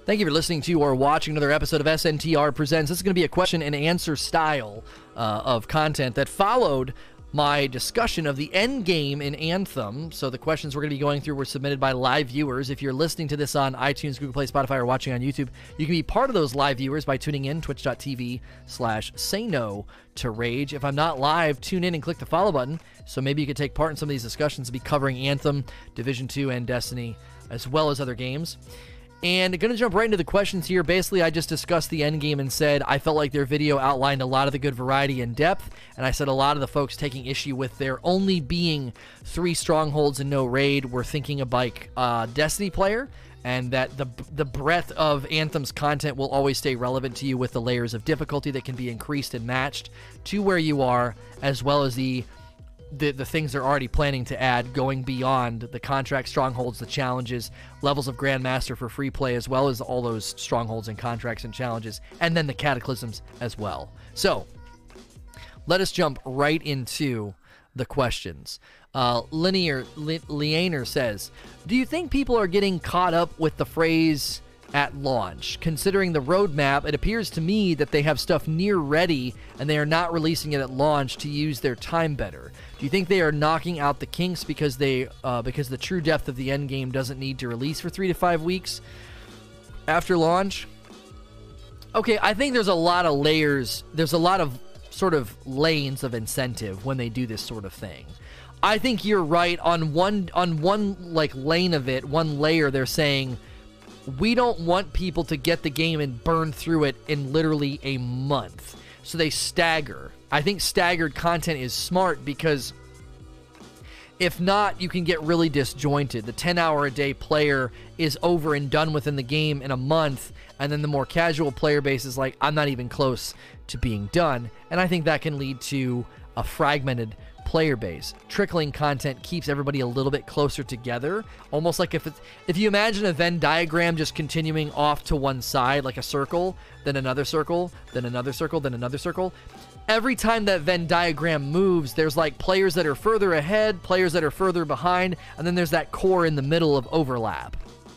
Thank you for listening to or watching another episode of SNTR Presents. This is going to be a question and answer style of content that followed my discussion of the end game in Anthem. So the questions we're going to be going through were submitted by live viewers. If you're listening to this on iTunes, Google Play, Spotify, or watching on YouTube, you can be part of those live viewers by tuning in, twitch.tv/sayno-to-rage. If I'm not live, tune in and click the follow button, so maybe you could take part in some of these discussions and be covering Anthem, Division 2, and Destiny, as well as other games. And going to jump right into the questions here. Basically, I just discussed the end game and said I felt like their video outlined a lot of the good variety and depth, and I said a lot of the folks taking issue with there only being 3 strongholds and no raid were thinking of like Destiny player, and that the breadth of Anthem's content will always stay relevant to you with the layers of difficulty that can be increased and matched to where you are, as well as the things they're already planning to add, going beyond the contract strongholds, the challenges, levels of Grandmaster for free play, as well as all those strongholds and contracts and challenges, and then the cataclysms as well. So let us jump right into the questions. Leaner says, do you think people are getting caught up with the phrase at launch? Considering the roadmap, it appears to me that they have stuff near ready and they are not releasing it at launch to use their time better. Do you think they are knocking out the kinks because because the true depth of the end game doesn't need to release for 3 to 5 weeks after launch? Okay, I think there's a lot of layers. There's a lot of sort of lanes of incentive when they do this sort of thing. I think you're right on one like lane of it, one layer. They're saying, we don't want people to get the game and burn through it in literally a month. So they stagger. I think staggered content is smart because if not, you can get really disjointed. The 10-hour-a-day player is over and done within the game in a month, and then the more casual player base is like, I'm not even close to being done. And I think that can lead to a fragmented player base. Trickling content keeps everybody a little bit closer together, almost like if you imagine a Venn diagram just continuing off to one side, like a circle, then another circle, then another circle, then another circle. Every time that Venn diagram moves, there's like players that are further ahead, players that are further behind, and then there's that core in the middle of overlap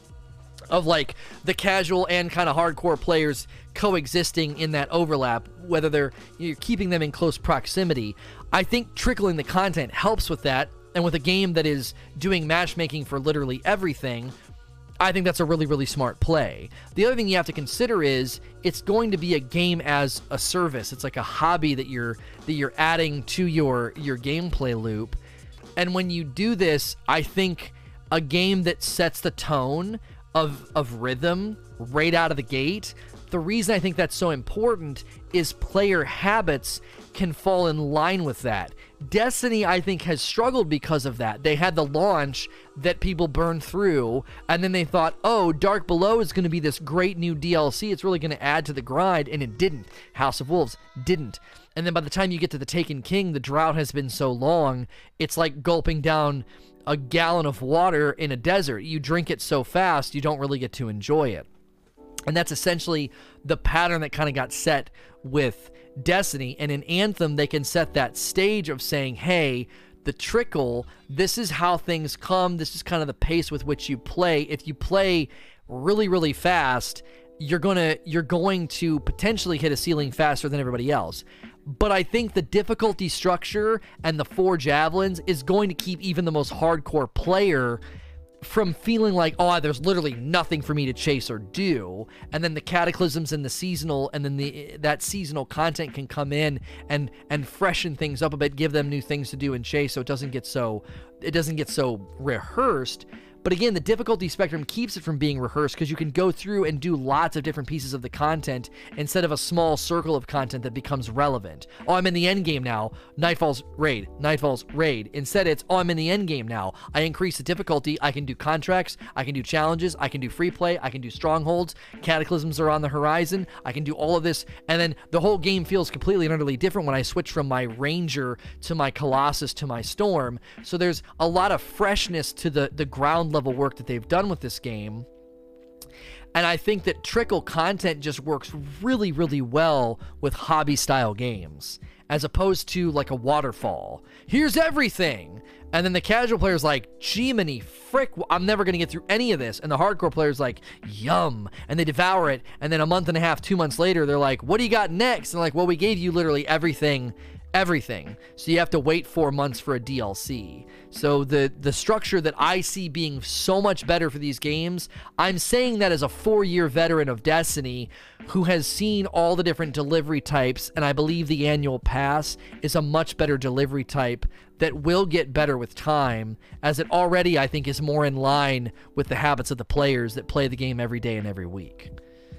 of like the casual and kind of hardcore players coexisting in that overlap, whether you're keeping them in close proximity. I think trickling the content helps with that, and with a game that is doing matchmaking for literally everything, I think that's a really, really smart play. The other thing you have to consider is it's going to be a game as a service. It's like a hobby that you're adding to your gameplay loop. And when you do this, I think a game that sets the tone of rhythm right out of the gate, the reason I think that's so important is player habits can fall in line with that. Destiny, I think, has struggled because of that. They had the launch that people burned through, and then they thought, oh, Dark Below is going to be this great new DLC. It's really going to add to the grind, and it didn't. House of Wolves didn't. And then by the time you get to the Taken King, the drought has been so long, it's like gulping down a gallon of water in a desert. You drink it so fast, you don't really get to enjoy it. And that's essentially the pattern that kind of got set with Destiny. And in Anthem, they can set that stage of saying, hey, the trickle, this is how things come. This is kind of the pace with which you play. If you play really, really fast, you're going to potentially hit a ceiling faster than everybody else. But I think the difficulty structure and the 4 javelins is going to keep even the most hardcore player from feeling like, oh, there's literally nothing for me to chase or do. And then the cataclysms and the seasonal, and then that seasonal content can come in and freshen things up a bit, give them new things to do and chase, so it doesn't get so rehearsed. But again, the difficulty spectrum keeps it from being rehearsed because you can go through and do lots of different pieces of the content instead of a small circle of content that becomes relevant. Oh, I'm in the end game now. Nightfall's raid. Nightfall's raid. Instead, it's, oh, I'm in the end game now. I increase the difficulty. I can do contracts. I can do challenges. I can do free play. I can do strongholds. Cataclysms are on the horizon. I can do all of this. And then the whole game feels completely and utterly different when I switch from my Ranger to my Colossus to my Storm. So there's a lot of freshness to the ground level work that they've done with this game. And I think that trickle content just works really, really well with hobby style games. as opposed to like a waterfall. Here's everything. And then the casual player's like, Jiminy frick, I'm never going to get through any of this. And the hardcore player's like, yum. And they devour it. And then a month and a half, 2 months later, they're like, what do you got next? And like, well, we gave you literally everything. So you have to wait 4 months for a DLC. So the structure that I see being so much better for these games, I'm saying that as a 4-year veteran of Destiny who has seen all the different delivery types, and I believe the annual pass is a much better delivery type that will get better with time, as it already, I think, is more in line with the habits of the players that play the game every day and every week.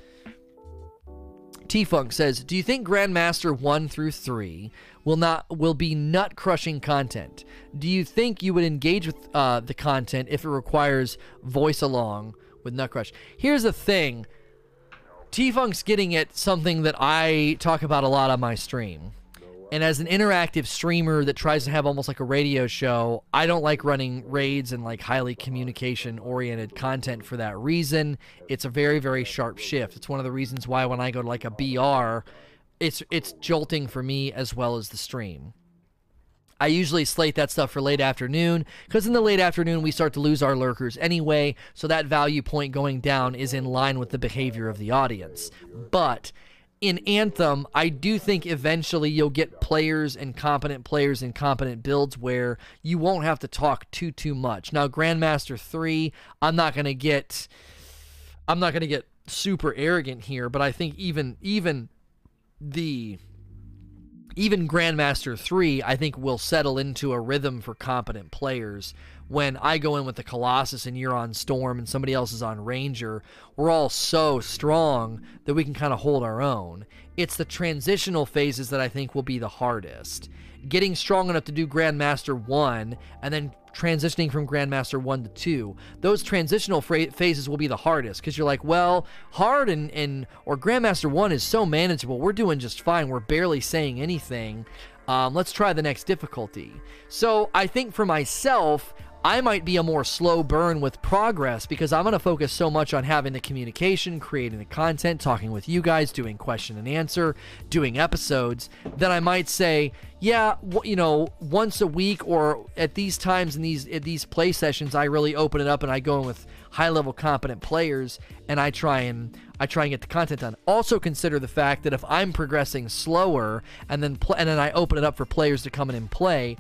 T-Funk says, do you think Grandmaster 1 through 3 will be nut-crushing content? Do you think you would engage with the content if it requires voice along with Nutcrush? Here's the thing. T-Funk's getting at something that I talk about a lot on my stream. And as an interactive streamer that tries to have almost like a radio show, I don't like running raids and like highly communication-oriented content for that reason. It's a very, very sharp shift. It's one of the reasons why when I go to like a BR, it's jolting for me as well as the stream. I usually slate that stuff for late afternoon, because in the late afternoon we start to lose our lurkers anyway, so that value point going down is in line with the behavior of the audience. But in Anthem, I do think eventually you'll get players and competent builds where you won't have to talk too much. Now, Grandmaster 3, I'm not gonna get super arrogant here, but I think even Grandmaster 3, I think will settle into a rhythm for competent players. When I go in with the Colossus and you're on Storm and somebody else is on Ranger, we're all so strong that we can kind of hold our own. It's the transitional phases that I think will be the hardest. Getting strong enough to do Grandmaster 1 and then transitioning from Grandmaster 1 to 2, those transitional phases will be the hardest, because you're like, well, hard or Grandmaster 1 is so manageable, we're doing just fine, we're barely saying anything, let's try the next difficulty. So I think for myself, I might be a more slow burn with progress, because I'm going to focus so much on having the communication, creating the content, talking with you guys, doing question and answer, doing episodes, that I might say, yeah, once a week or at these times in these play sessions, I really open it up and I go in with high-level competent players and I try and get the content done. Also consider the fact that if I'm progressing slower and then I open it up for players to come in and play,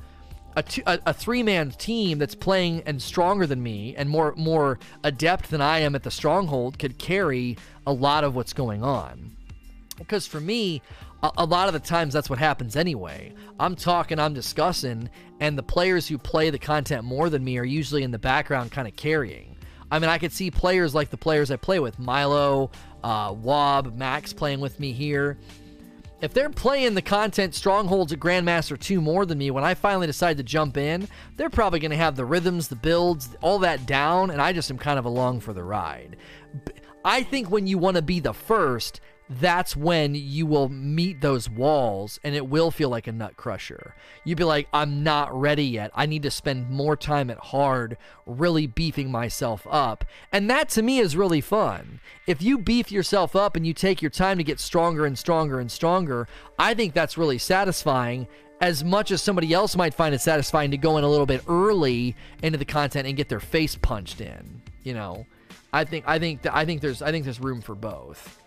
a three-man team that's playing and stronger than me and more adept than I am at the stronghold could carry a lot of what's going on. Because for me, a lot of the times that's what happens anyway. I'm talking, I'm discussing, and the players who play the content more than me are usually in the background kind of carrying. I mean, I could see players like the players I play with, Milo, Wob, Max playing with me here. If they're playing the content Strongholds at Grandmaster 2 more than me, when I finally decide to jump in, they're probably going to have the rhythms, the builds, all that down, and I just am kind of along for the ride. I think when you want to be the first, that's when you will meet those walls and it will feel like a nut crusher. You'd be like, I'm not ready yet. I need to spend more time at hard, really beefing myself up. And that to me is really fun. If you beef yourself up and you take your time to get stronger and stronger and stronger, I think that's really satisfying, as much as somebody else might find it satisfying to go in a little bit early into the content and get their face punched in. You know, I think there's room for both.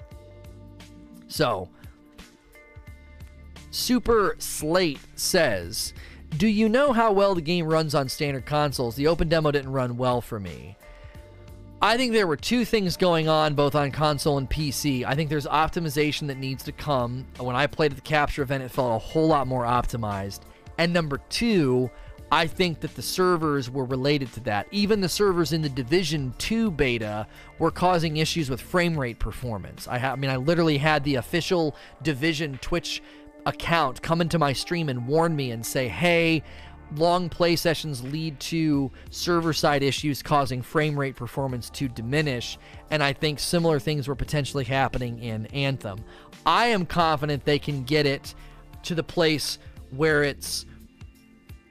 So, Super Slate says, do you know how well the game runs on standard consoles? The open demo didn't run well for me. I think there were two things going on both on console and PC. I think there's optimization that needs to come. When I played at the capture event, it felt a whole lot more optimized. And number two, I think that the servers were related to that. Even the servers in the Division 2 beta were causing issues with frame rate performance. I literally had the official Division Twitch account come into my stream and warn me and say, hey, long play sessions lead to server-side issues causing frame rate performance to diminish, and I think similar things were potentially happening in Anthem. I am confident they can get it to the place where it's...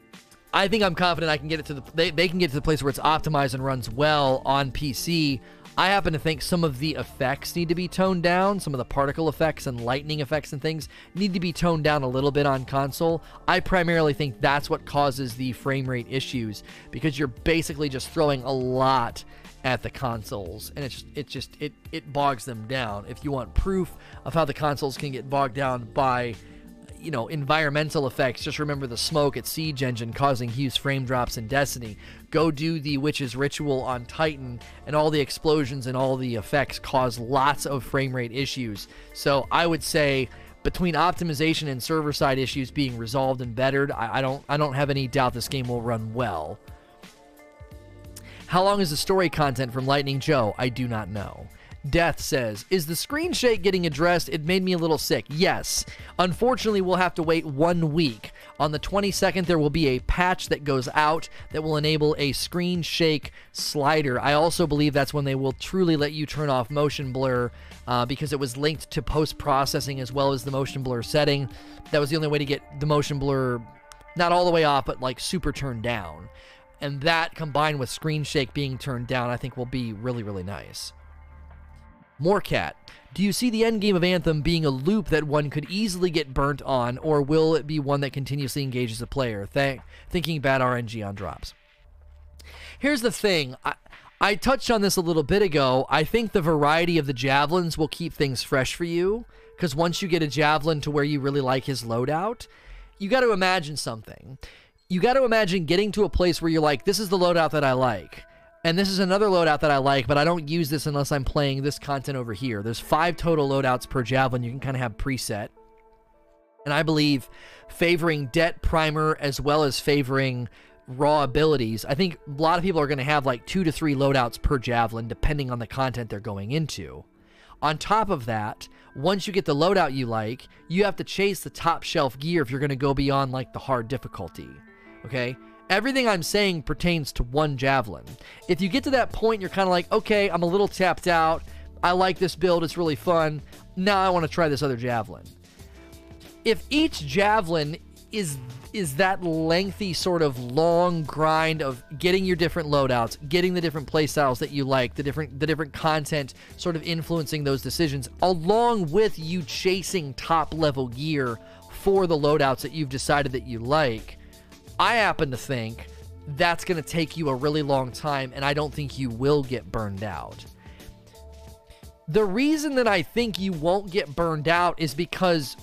I think I'm confident I can get it to they can get to the place where it's optimized and runs well on PC. I happen to think some of the effects need to be toned down. Some of the particle effects and lightning effects and things need to be toned down a little bit on console. I primarily think that's what causes the frame rate issues, because you're basically just throwing a lot at the consoles, and it bogs them down. If you want proof of how the consoles can get bogged down by, you know, environmental effects, just remember the smoke at Siege Engine causing huge frame drops in Destiny. Go do the Witch's Ritual on Titan, and all the explosions and all the effects cause lots of frame rate issues. So I would say between optimization and server-side issues being resolved and bettered, I don't have any doubt this game will run well. How long is the story content from Lightning Joe? I do not know. Death says, is the screen shake getting addressed? It made me a little sick. Yes. Unfortunately, we'll have to wait 1 week. On the 22nd, there will be a patch that goes out that will enable a screen shake slider. I also believe that's when they will truly let you turn off motion blur, because it was linked to post-processing as well as the motion blur setting. That was the only way to get the motion blur not all the way off, but like super turned down. And that, combined with screen shake being turned down, I think will be really, really nice. Morecat, do you see the end game of Anthem being a loop that one could easily get burnt on, or will it be one that continuously engages a player? Thinking bad RNG on drops. Here's the thing. I touched on this a little bit ago. I think the variety of the javelins will keep things fresh for you, because once you get a javelin to where you really like his loadout, you got to imagine something. You got to imagine getting to a place where you're like, this is the loadout that I like, and this is another loadout that I like, but I don't use this unless I'm playing this content over here. There's 5 total loadouts per javelin you can kind of have preset. And I believe favoring Det Primer as well as favoring raw abilities, I think a lot of people are going to have like 2 to 3 loadouts per javelin depending on the content they're going into. On top of that, once you get the loadout you like, you have to chase the top shelf gear if you're going to go beyond like the hard difficulty. Okay? Everything I'm saying pertains to one javelin. If you get to that point, you're kind of like, okay, I'm a little tapped out. I like this build. It's really fun. Now I want to try this other javelin. If each javelin is that lengthy sort of long grind of getting your different loadouts, getting the different playstyles that you like, the different content sort of influencing those decisions, along with you chasing top level gear for the loadouts that you've decided that you like, I happen to think that's going to take you a really long time, and I don't think you will get burned out. The reason that I think you won't get burned out is because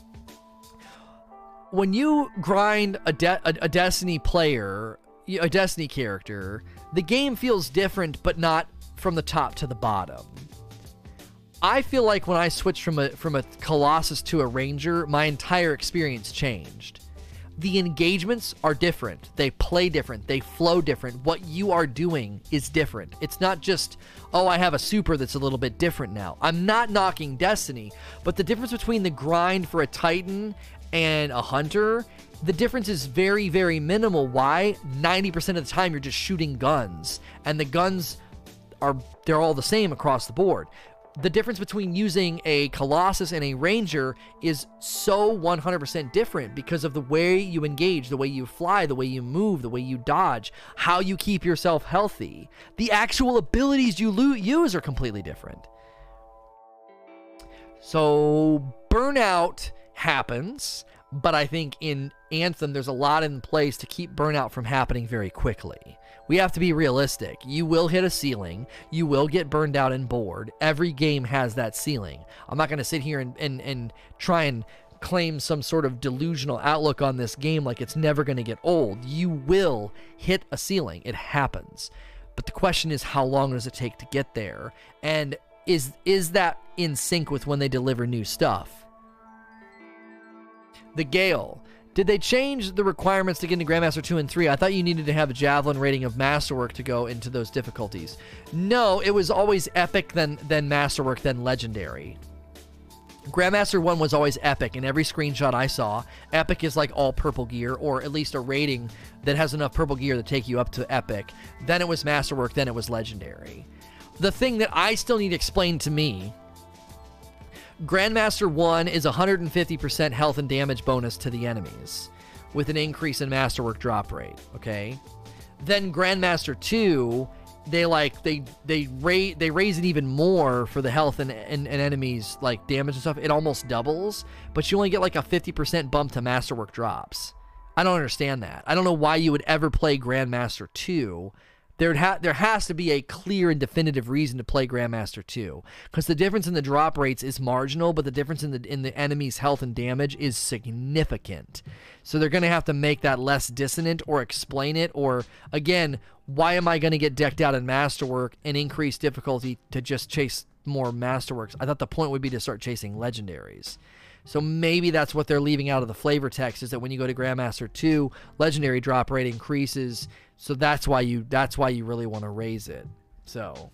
when you grind a Destiny player, a Destiny character, the game feels different, but not from the top to the bottom. I feel like when I switched from a Colossus to a Ranger, my entire experience changed. The engagements are different. They play different. They flow different. What you are doing is different. It's not just, oh, I have a super that's a little bit different now. I'm not knocking Destiny, but the difference between the grind for a Titan and a Hunter, the difference is very, very minimal. Why? 90% of the time you're just shooting guns, and the guns they're all the same across the board. The difference between using a Colossus and a Ranger is so 100% different because of the way you engage, the way you fly, the way you move, the way you dodge, how you keep yourself healthy. The actual abilities you use are completely different. So burnout happens, but I think in Anthem there's a lot in place to keep burnout from happening very quickly. We have to be realistic. You will hit a ceiling. You will get burned out and bored. Every game has that ceiling. I'm not going to sit here and try and claim some sort of delusional outlook on this game like it's never going to get old. You will hit a ceiling. It happens. But the question is, how long does it take to get there? And is that in sync with when they deliver new stuff? The Gale. Did they change the requirements to get into Grandmaster 2 and 3? I thought you needed to have a Javelin rating of Masterwork to go into those difficulties. No, it was always Epic, then Masterwork, then Legendary. Grandmaster 1 was always Epic. In every screenshot I saw, Epic is like all purple gear, or at least a rating that has enough purple gear to take you up to Epic. Then it was Masterwork, then it was Legendary. The thing that I still need explained to me, Grandmaster 1 is 150% health and damage bonus to the enemies, with an increase in Masterwork drop rate, okay? Then Grandmaster 2 they raise it even more for the health and enemies like damage and stuff. It almost doubles, but you only get like a 50% bump to Masterwork drops. I don't understand that. I don't know why you would ever play Grandmaster 2. There has to be a clear and definitive reason to play Grandmaster 2, because the difference in the drop rates is marginal, but the difference in the enemy's health and damage is significant. So they're going to have to make that less dissonant or explain it, or again, why am I going to get decked out in Masterwork and increase difficulty to just chase more Masterworks? I thought the point would be to start chasing legendaries. So maybe that's what they're leaving out of the flavor text, is that when you go to Grandmaster 2, legendary drop rate increases. So that's why you really want to raise it. So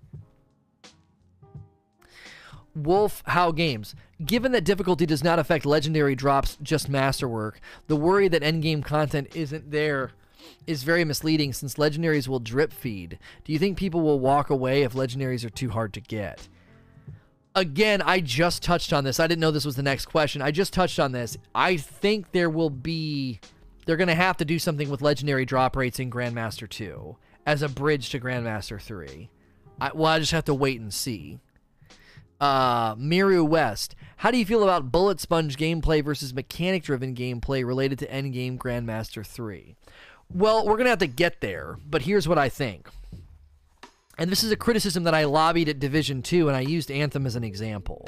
Wolf How Games. Given that difficulty does not affect legendary drops, just Masterwork, the worry that endgame content isn't there is very misleading, since legendaries will drip feed. Do you think people will walk away if legendaries are too hard to get? Again, I just touched on this. I didn't know this was the next question. I just touched on this. I think they're going to have to do something with legendary drop rates in Grandmaster 2 as a bridge to Grandmaster 3. I just have to wait and see. Miru West, how do you feel about bullet sponge gameplay versus mechanic-driven gameplay related to endgame Grandmaster 3? Well, we're going to have to get there, but here's what I think. And this is a criticism that I lobbied at Division 2, and I used Anthem as an example.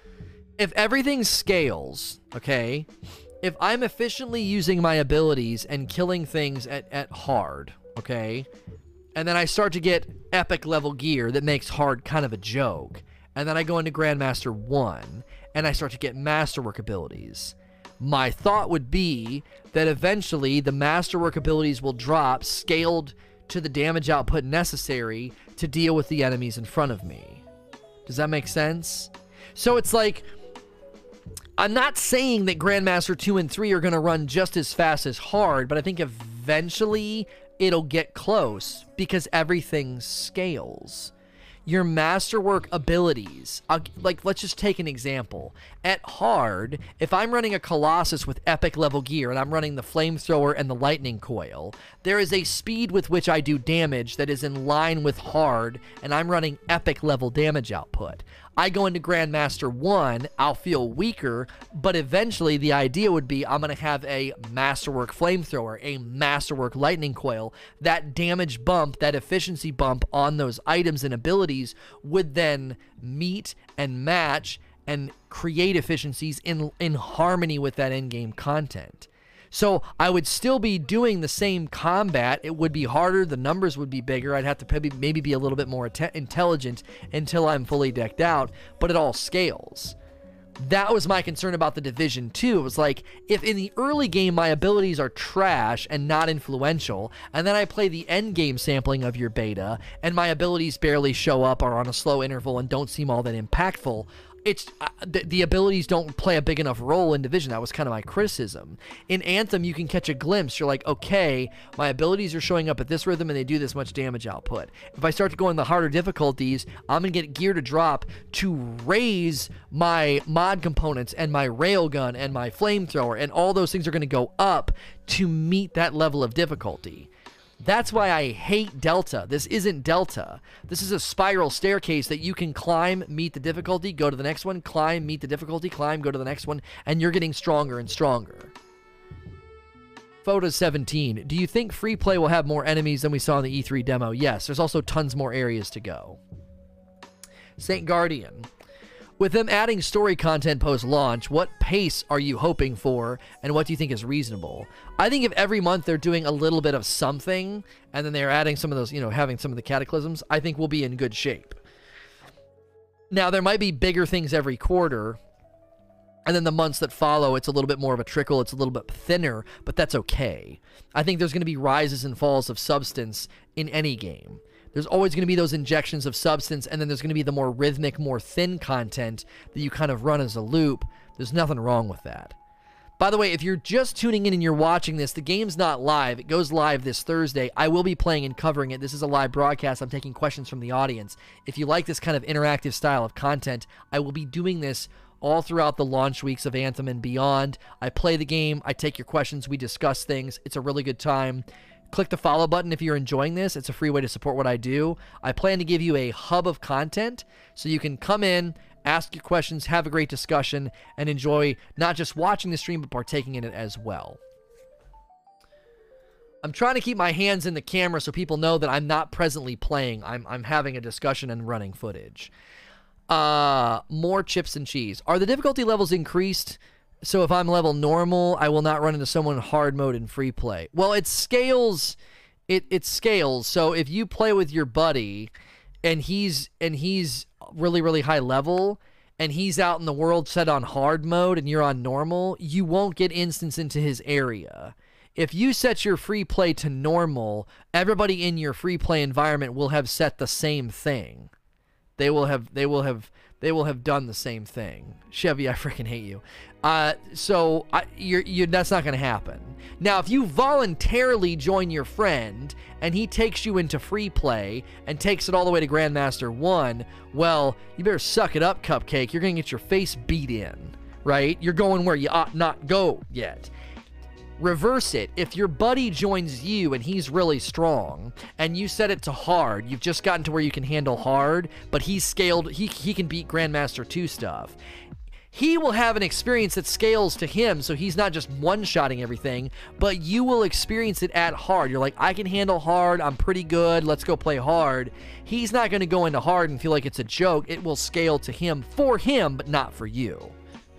If everything scales, okay, if I'm efficiently using my abilities and killing things at hard, okay, and then I start to get epic level gear that makes hard kind of a joke, and then I go into Grandmaster 1, and I start to get Masterwork abilities, my thought would be that eventually the Masterwork abilities will drop scaled to the damage output necessary to deal with the enemies in front of me. Does that make sense? So it's like, I'm not saying that Grandmaster 2 and 3 are going to run just as fast as hard, but I think eventually it'll get close because everything scales. Your Masterwork abilities, like, let's just take an example. At hard, if I'm running a Colossus with epic level gear and I'm running the Flamethrower and the Lightning Coil, there is a speed with which I do damage that is in line with hard, and I'm running epic level damage output. I go into Grandmaster 1, I'll feel weaker, but eventually the idea would be I'm going to have a Masterwork Flamethrower, a Masterwork Lightning Coil. That damage bump, that efficiency bump on those items and abilities would then meet and match and create efficiencies in harmony with that in-game content. So I would still be doing the same combat. It would be harder. The numbers would be bigger. I'd have to maybe be a little bit more intelligent until I'm fully decked out, but it all scales. That was my concern about the Division 2. It was like, if in the early game my abilities are trash and not influential, and then I play the end game sampling of your beta, and my abilities barely show up or on a slow interval and don't seem all that impactful, the abilities don't play a big enough role in Division. That was kind of my criticism. In Anthem, you can catch a glimpse. You're like, okay, my abilities are showing up at this rhythm and they do this much damage output. If I start to go in the harder difficulties, I'm going to get gear to drop to raise my mod components and my railgun and my flamethrower, and all those things are going to go up to meet that level of difficulty. That's why I hate Delta. This isn't Delta. This is a spiral staircase that you can climb, meet the difficulty, go to the next one, climb, meet the difficulty, climb, go to the next one, and you're getting stronger and stronger. Photo 17. Do you think free play will have more enemies than we saw in the E3 demo? Yes, there's also tons more areas to go. Saint Guardian. With them adding story content post-launch, what pace are you hoping for, and what do you think is reasonable? I think if every month they're doing a little bit of something, and then they're adding some of those, having some of the cataclysms, I think we'll be in good shape. Now, there might be bigger things every quarter, and then the months that follow, it's a little bit more of a trickle, it's a little bit thinner, but that's okay. I think there's going to be rises and falls of substance in any game. There's always going to be those injections of substance, and then there's going to be the more rhythmic, more thin content that you kind of run as a loop. There's nothing wrong with that. By the way, if you're just tuning in and you're watching this, the game's not live. It goes live this Thursday. I will be playing and covering it. This is a live broadcast. I'm taking questions from the audience. If you like this kind of interactive style of content, I will be doing this all throughout the launch weeks of Anthem and beyond. I play the game. I take your questions. We discuss things. It's a really good time. Click the follow button if you're enjoying this. It's a free way to support what I do. I plan to give you a hub of content so you can come in, ask your questions, have a great discussion, and enjoy not just watching the stream, but partaking in it as well. I'm trying to keep my hands in the camera so people know that I'm not presently playing. I'm having a discussion and running footage. More chips and cheese. Are the difficulty levels increased? So if I'm level normal, I will not run into someone in hard mode in free play. Well, it scales. It scales. So if you play with your buddy and he's really, really high level and he's out in the world set on hard mode and you're on normal, you won't get instance into his area. If you set your free play to normal, everybody in your free play environment will have set the same thing. They will have done the same thing. Chevy, I freaking hate you. So that's not going to happen. Now, if you voluntarily join your friend and he takes you into free play and takes it all the way to Grandmaster 1, well, you better suck it up, Cupcake. You're going to get your face beat in, right? You're going where you ought not go yet. Reverse it. If your buddy joins you and he's really strong and you set it to hard, you've just gotten to where you can handle hard, but he's scaled, he can beat Grandmaster 2 stuff. He will have an experience that scales to him, so he's not just one-shotting everything, but you will experience it at hard. You're like, I can handle hard, I'm pretty good, let's go play hard. He's not going to go into hard and feel like it's a joke. It will scale to him, for him, but not for you.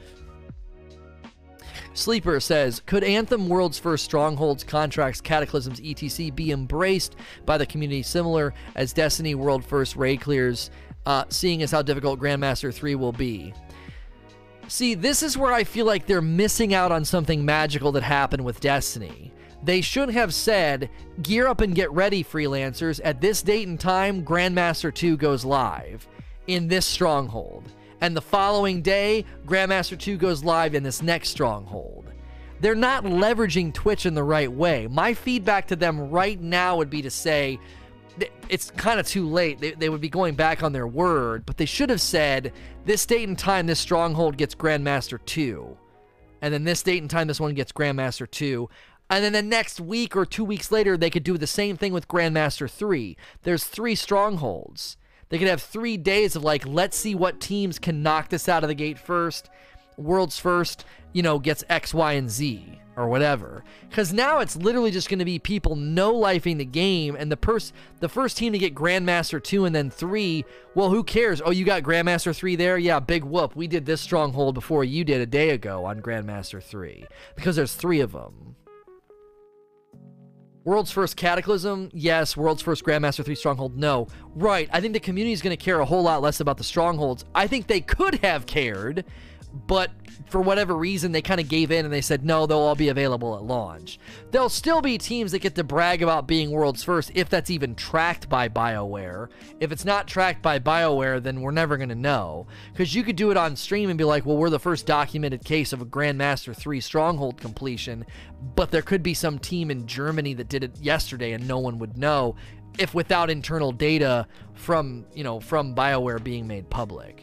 Sleeper says, could Anthem World's First Strongholds, Contracts, Cataclysms, etc. be embraced by the community similar as Destiny World First Raid Clears, seeing as how difficult Grandmaster 3 will be? See, this is where I feel like they're missing out on something magical that happened with Destiny. They should have said, gear up and get ready, freelancers. At this date and time, Grandmaster 2 goes live in this stronghold. And the following day, Grandmaster 2 goes live in this next stronghold. They're not leveraging Twitch in the right way. My feedback to them right now would be to say, it's kind of too late. They would be going back on their word, but they should have said, this date and time, this stronghold gets Grandmaster 2. And then this date and time, this one gets Grandmaster 2. And then the next week or 2 weeks later, they could do the same thing with Grandmaster 3. There's 3 strongholds. They could have 3 days of like, let's see what teams can knock this out of the gate first. World's First, gets X, Y, and Z or whatever. Because now it's literally just going to be people no-lifing the game, and the first team to get Grandmaster 2 and then 3, well, who cares? Oh, you got Grandmaster 3 there? Yeah, big whoop. We did this stronghold before you did a day ago on Grandmaster 3. Because there's 3 of them. World's First Cataclysm, yes. World's First Grandmaster 3 Stronghold, no. Right, I think the community is going to care a whole lot less about the strongholds. I think they could have cared, but for whatever reason, they kind of gave in and they said, no, they'll all be available at launch. There'll still be teams that get to brag about being World's First if that's even tracked by BioWare. If it's not tracked by BioWare, then we're never going to know. Because you could do it on stream and be like, well, we're the first documented case of a Grandmaster 3 Stronghold completion, but there could be some team in Germany that did it yesterday and no one would know if without internal data from BioWare being made public.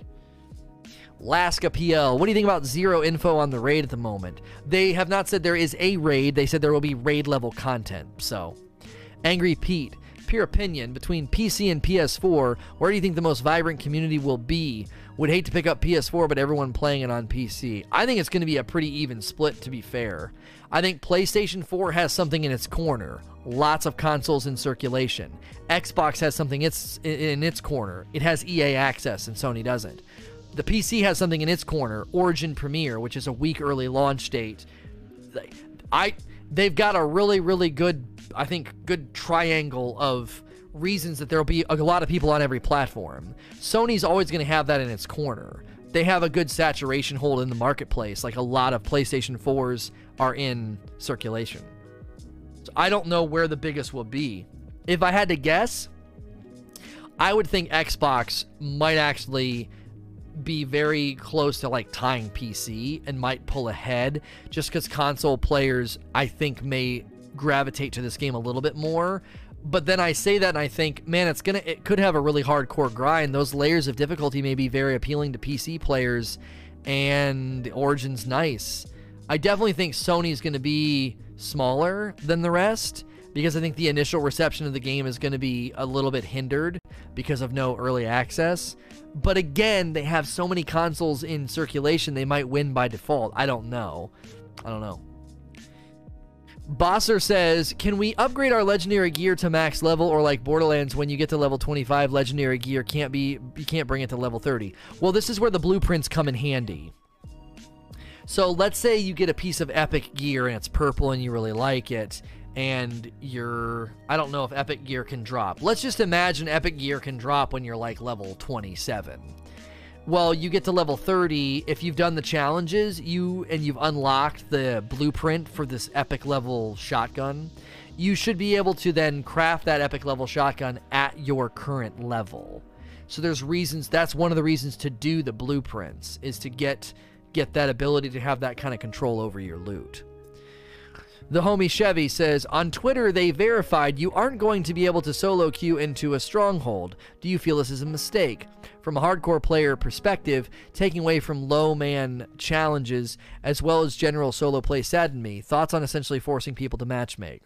Laska PL, what do you think about zero info on the raid at the moment? They have not said there is a raid. They said there will be raid level content. So, Angry Pete, pure opinion, between PC and PS4, where do you think the most vibrant community will be? Would hate to pick up PS4, but everyone playing it on PC. I think it's going to be a pretty even split, to be fair. I think PlayStation 4 has something in its corner. Lots of consoles in circulation. Xbox has something in its corner. It has EA access, and Sony doesn't. The PC has something in its corner, Origin Premier, which is a week early launch date. They've got a really, really good, I think, good triangle of reasons that there'll be a lot of people on every platform. Sony's always going to have that in its corner. They have a good saturation hold in the marketplace, like a lot of PlayStation 4s are in circulation. So I don't know where the biggest will be. If I had to guess, I would think Xbox might actually be very close to like tying PC and might pull ahead just because console players I think may gravitate to this game a little bit more. But then I say that and I think, man, it could have a really hardcore grind. Those layers of difficulty may be very appealing to PC players, and the Origin's nice. I definitely think Sony's going to be smaller than the rest, because I think the initial reception of the game is going to be a little bit hindered because of no early access. But again, they have so many consoles in circulation, they might win by default. I don't know. Bosser says, can we upgrade our legendary gear to max level, or like Borderlands, when you get to level 25, legendary gear you can't bring it to level 30? Well, this is where the blueprints come in handy. So let's say you get a piece of epic gear and it's purple and you really like it, and I don't know if epic gear can drop. Let's just imagine epic gear can drop when you're like level 27. Well, you get to level 30, if you've done the challenges, you've unlocked the blueprint for this epic level shotgun, you should be able to then craft that epic level shotgun at your current level. So there's reasons, that's one of the reasons to do the blueprints, is to get that ability to have that kind of control over your loot. The homie Chevy says, on Twitter they verified you aren't going to be able to solo queue into a stronghold. Do you feel this is a mistake? From a hardcore player perspective, taking away from low man challenges as well as general solo play saddened me. Thoughts on essentially forcing people to matchmake?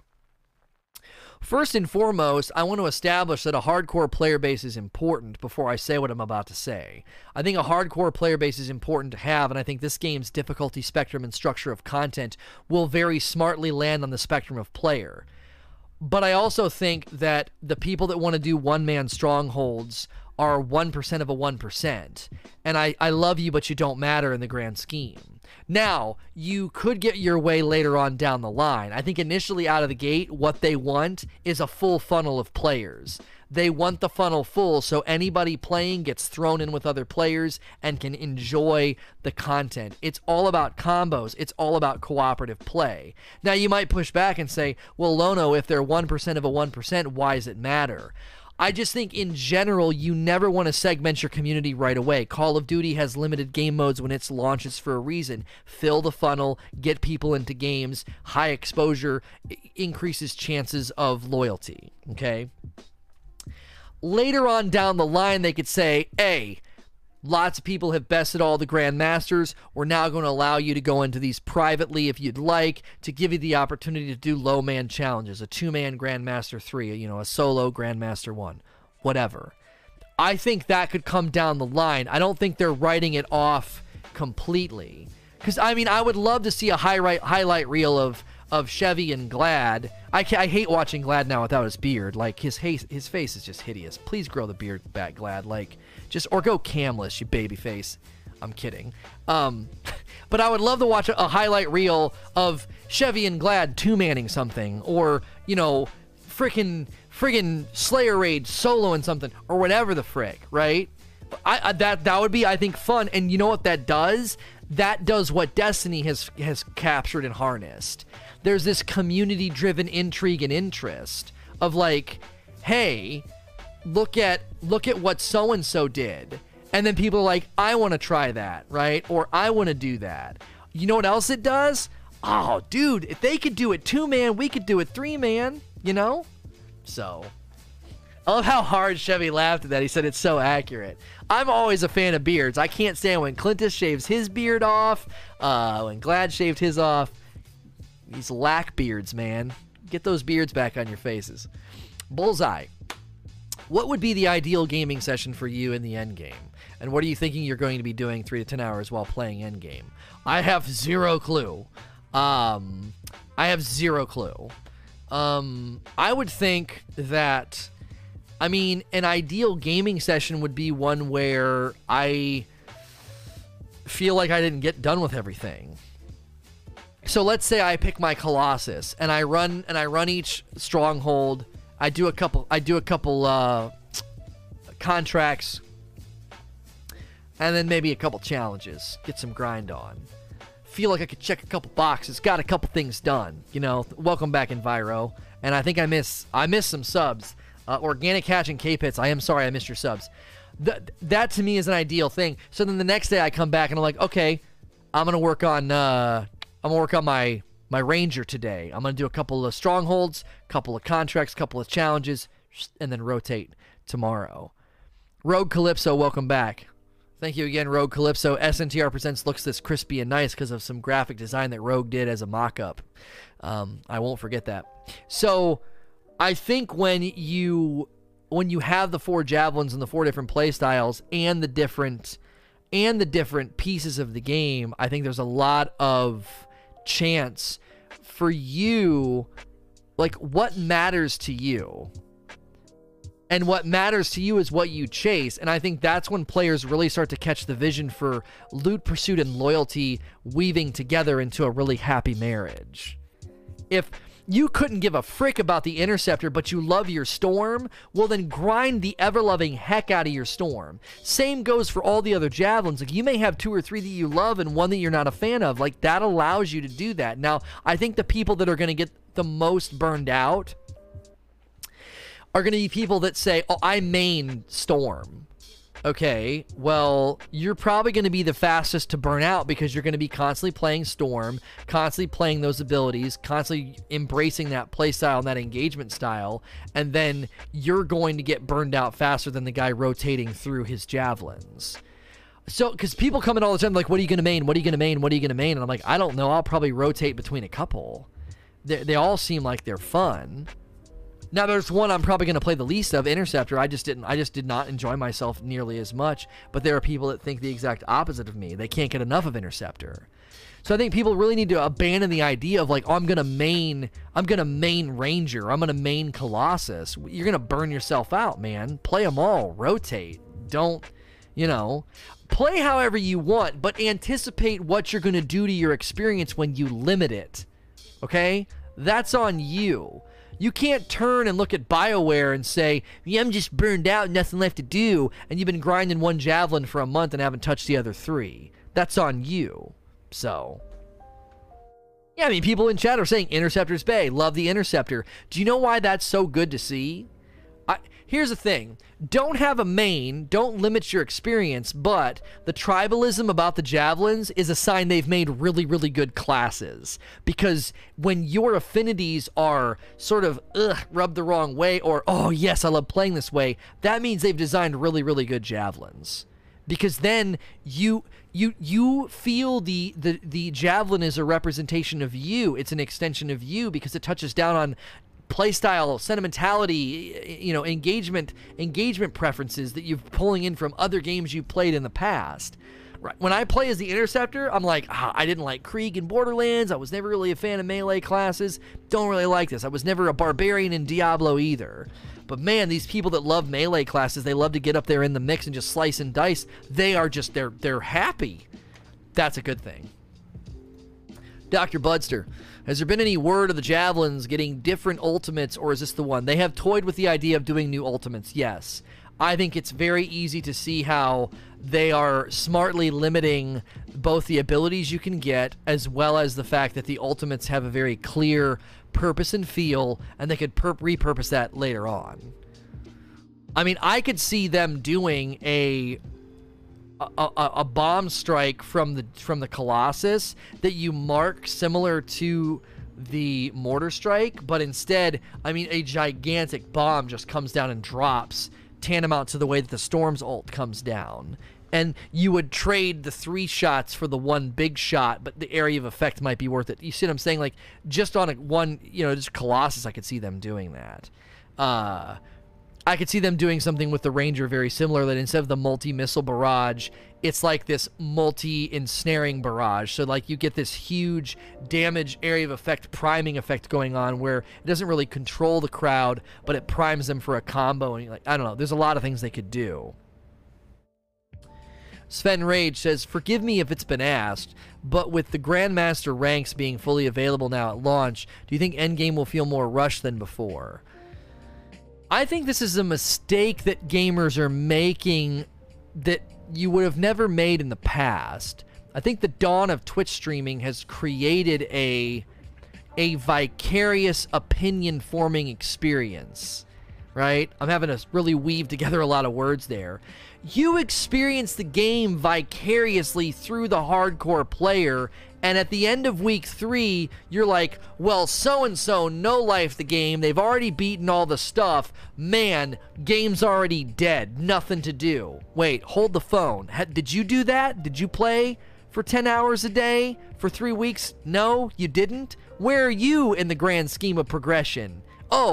First and foremost, I want to establish that a hardcore player base is important before I say what I'm about to say. I think a hardcore player base is important to have, and I think this game's difficulty spectrum and structure of content will very smartly land on the spectrum of player. But I also think that the people that want to do one-man strongholds are 1% of a 1%. And I love you, but you don't matter in the grand scheme. Now, you could get your way later on down the line. I think initially out of the gate, what they want is a full funnel of players. They want the funnel full so anybody playing gets thrown in with other players and can enjoy the content. It's all about combos. It's all about cooperative play. Now, you might push back and say, well, Lono, if they're 1% of a 1%, why does it matter? I just think in general, you never want to segment your community right away. Call of Duty has limited game modes when it launches for a reason. Fill the funnel, get people into games. High exposure increases chances of loyalty, okay? Later on down the line, they could say, hey, lots of people have bested all the Grandmasters. We're now going to allow you to go into these privately if you'd like, to give you the opportunity to do low-man challenges, a 2-man Grandmaster 3, a solo Grandmaster 1, whatever. I think that could come down the line. I don't think they're writing it off completely. Because, I mean, I would love to see a highlight reel of Chevy and Glad. I hate watching Glad now without his beard. Like, his face is just hideous. Please grow the beard back, Glad. Like, or go camless, you baby face. I'm kidding. But I would love to watch a highlight reel of Chevy and Glad 2-manning something, or, friggin' Slayer Raid soloing something, or whatever the frick, right? That would be, I think, fun. And you know what that does? That does what Destiny has captured and harnessed. There's this community-driven intrigue and interest of like, hey, look at what so-and-so did. And then people are like, I want to try that, right? Or I want to do that. You know what else it does? Oh, dude, if they could do it 2-man, we could do it 3-man, So, I love how hard Chevy laughed at that. He said it's so accurate. I'm always a fan of beards. I can't stand when Clintus shaves his beard off, when Glad shaved his off. These lack beards, man. Get those beards back on your faces. Bullseye. What would be the ideal gaming session for you in the endgame? And what are you thinking you're going to be doing 3 to 10 hours while playing endgame? I have zero clue. I would think that, an ideal gaming session would be one where I feel like I didn't get done with everything. So let's say I pick my Colossus and I run each stronghold. I do a couple contracts, and then maybe a couple challenges. Get some grind on. Feel like I could check a couple boxes. Got a couple things done. Welcome back, Enviro. And I think I miss some subs. Organic Hatch and K-Pits, I am sorry I missed your subs. That to me is an ideal thing. So then the next day I come back and I'm like, okay, I'm gonna work on my Ranger today. I'm gonna do a couple of strongholds, couple of contracts, couple of challenges, and then rotate tomorrow. Rogue Calypso, welcome back. Thank you again, Rogue Calypso. SNTR Presents looks this crispy and nice because of some graphic design that Rogue did as a mock-up. I won't forget that. So I think when you have the 4 javelins and the 4 different play styles and the different pieces of the game, I think there's a lot of chance for you, like, what matters to you. And what matters to you is what you chase. And I think that's when players really start to catch the vision for loot pursuit and loyalty weaving together into a really happy marriage. If you couldn't give a frick about the Interceptor, but you love your Storm, well then grind the ever-loving heck out of your Storm. Same goes for all the other Javelins. Like, you may have 2 or 3 that you love and 1 that you're not a fan of. Like, that allows you to do that. Now, I think the people that are going to get the most burned out are going to be people that say, oh, I main Storm. Okay, well, you're probably going to be the fastest to burn out because you're going to be constantly playing Storm, constantly playing those abilities, constantly embracing that play style and that engagement style, and then you're going to get burned out faster than the guy rotating through his javelins. So, because people come in all the time like, what are you going to main? What are you going to main? What are you going to main? And I'm like, I don't know. I'll probably rotate between a couple. They all seem like they're fun. Now, there's one I'm probably going to play the least of, Interceptor. I just did not enjoy myself nearly as much. But there are people that think the exact opposite of me. They can't get enough of Interceptor. So I think people really need to abandon the idea of like, oh, I'm going to main Ranger. I'm going to main Colossus. You're going to burn yourself out, man. Play them all. Rotate. Don't, play however you want, but anticipate what you're going to do to your experience when you limit it. Okay? That's on you. You can't turn and look at BioWare and say, yeah, I'm just burned out, nothing left to do, and you've been grinding 1 Javelin for a month and haven't touched the other 3. That's on you. So, yeah, I mean, people in chat are saying Interceptor's Bay, love the Interceptor. Do you know why that's so good to see? Here's the thing. Don't have a main, don't limit your experience, but the tribalism about the Javelins is a sign they've made really, really good classes. Because when your affinities are sort of, rubbed the wrong way, or, oh, yes, I love playing this way, that means they've designed really, really good Javelins. Because then you feel the Javelin is a representation of you. It's an extension of you because it touches down on playstyle, sentimentality, engagement preferences that you're pulling in from other games you've played in the past. Right. When I play as the Interceptor, I'm like, I didn't like Krieg in Borderlands. I was never really a fan of melee classes. Don't really like this. I was never a barbarian in Diablo either. But man, these people that love melee classes, they love to get up there in the mix and just slice and dice. They are just, they're happy. That's a good thing. Dr. Budster, has there been any word of the Javelins getting different ultimates, or is this the one? They have toyed with the idea of doing new ultimates, yes. I think it's very easy to see how they are smartly limiting both the abilities you can get as well as the fact that the ultimates have a very clear purpose and feel, and they could repurpose that later on. I mean, I could see them doing a bomb strike from the Colossus that you mark similar to the Mortar Strike, but instead, I mean, a gigantic bomb just comes down and drops, tantamount to the way that the Storm's ult comes down. And you would trade the 3 shots for the 1 big shot, but the area of effect might be worth it. You see what I'm saying? Like, just on just Colossus, I could see them doing that. I could see them doing something with the Ranger very similar, that instead of the multi-missile barrage, it's like this multi-ensnaring barrage. So, like, you get this huge damage area of effect, priming effect going on where it doesn't really control the crowd, but it primes them for a combo. And, I don't know. There's a lot of things they could do. Sven Rage says, forgive me if it's been asked, but with the Grandmaster ranks being fully available now at launch, do you think Endgame will feel more rushed than before? I think this is a mistake that gamers are making that you would have never made in the past. I think the dawn of Twitch streaming has created a vicarious opinion-forming experience, right? I'm having to really weave together a lot of words there. You experience the game vicariously through the hardcore player, and at the end of week 3, you're like, well, so-and-so no-life the game. They've already beaten all the stuff. Man, game's already dead. Nothing to do. Wait, hold the phone. Did you do that? Did you play for 10 hours a day for 3 weeks? No, you didn't? Where are you in the grand scheme of progression? Oh,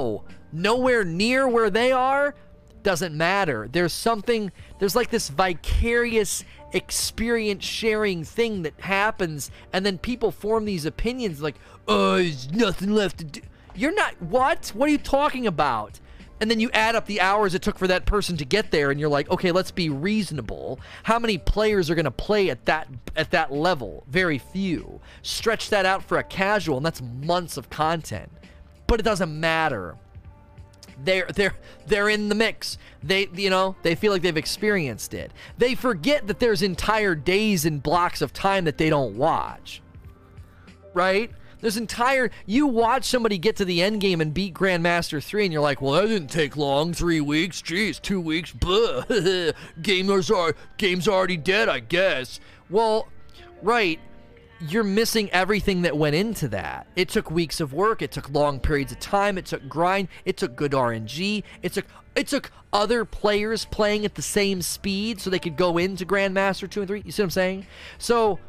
nowhere near where they are, doesn't matter. There's like this vicarious experience sharing thing that happens, and then people form these opinions like, oh, there's nothing left to do. You're not, what are you talking about? And then you add up the hours it took for that person to get there, and you're like, okay, let's be reasonable. How many players are going to play at that level? Very few. Stretch that out for a casual, and that's months of content. But it doesn't matter. They're in the mix. They feel like they've experienced it. They forget that there's entire days and blocks of time that they don't watch. Right? You watch somebody get to the end game and beat Grandmaster 3, and you're like, well, that didn't take long. 3 weeks? Jeez, 2 weeks? Blah. Game's already dead, I guess. Well, right. You're missing everything that went into that. It took weeks of work. It took long periods of time. It took grind. It took good RNG. It took other players playing at the same speed so they could go into Grandmaster 2 and 3. You see what I'm saying? So,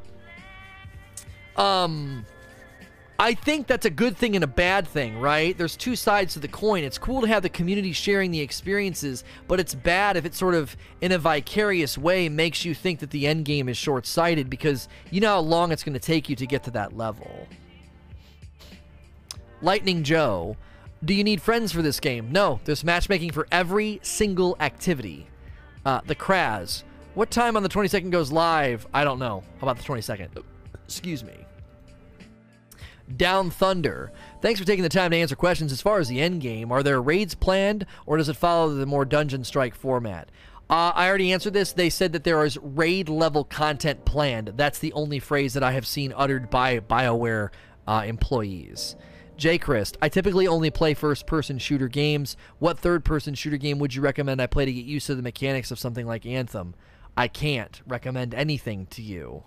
I think that's a good thing and a bad thing, right? There's two sides to the coin. It's cool to have the community sharing the experiences, but it's bad if it sort of, in a vicarious way, makes you think that the end game is short-sighted, because you know how long it's going to take you to get to that level. Lightning Joe, do you need friends for this game? No, there's matchmaking for every single activity. The Kraz, what time on the 22nd goes live? I don't know. How about the 22nd? Excuse me. Down Thunder, thanks for taking the time to answer questions. As far as the end game, are there raids planned, or does it follow the more Dungeon Strike format? I already answered this. They said that there is raid level content planned. That's the only phrase that I have seen uttered by BioWare employees. J. Christ, I typically only play first-person shooter games. What third-person shooter game would you recommend I play to get used to the mechanics of something like Anthem? I can't recommend anything to you.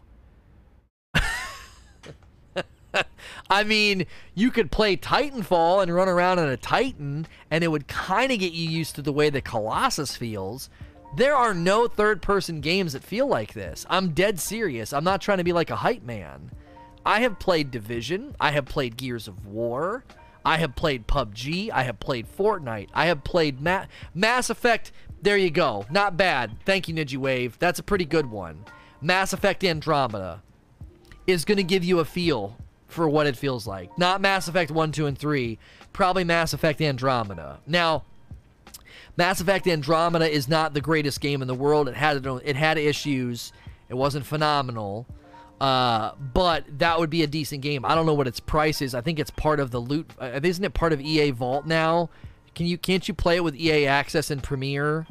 I mean, you could play Titanfall and run around on a Titan, and it would kind of get you used to the way that Colossus feels. There are no third-person games that feel like this. I'm dead serious. I'm not trying to be like a hype man. I have played Division. I have played Gears of War. I have played PUBG. I have played Fortnite. I have played Mass Effect. There you go. Not bad. Thank you, NijiWave. That's a pretty good one. Mass Effect Andromeda is going to give you a feel for what it feels like. Not Mass Effect 1, 2, and 3. Probably Mass Effect Andromeda. Now, Mass Effect Andromeda is not the greatest game in the world. It had issues. It wasn't phenomenal. But that would be a decent game. I don't know what its price is. I think it's part of the loot. Isn't it part of EA Vault now? Can't you play it with EA Access and Premiere?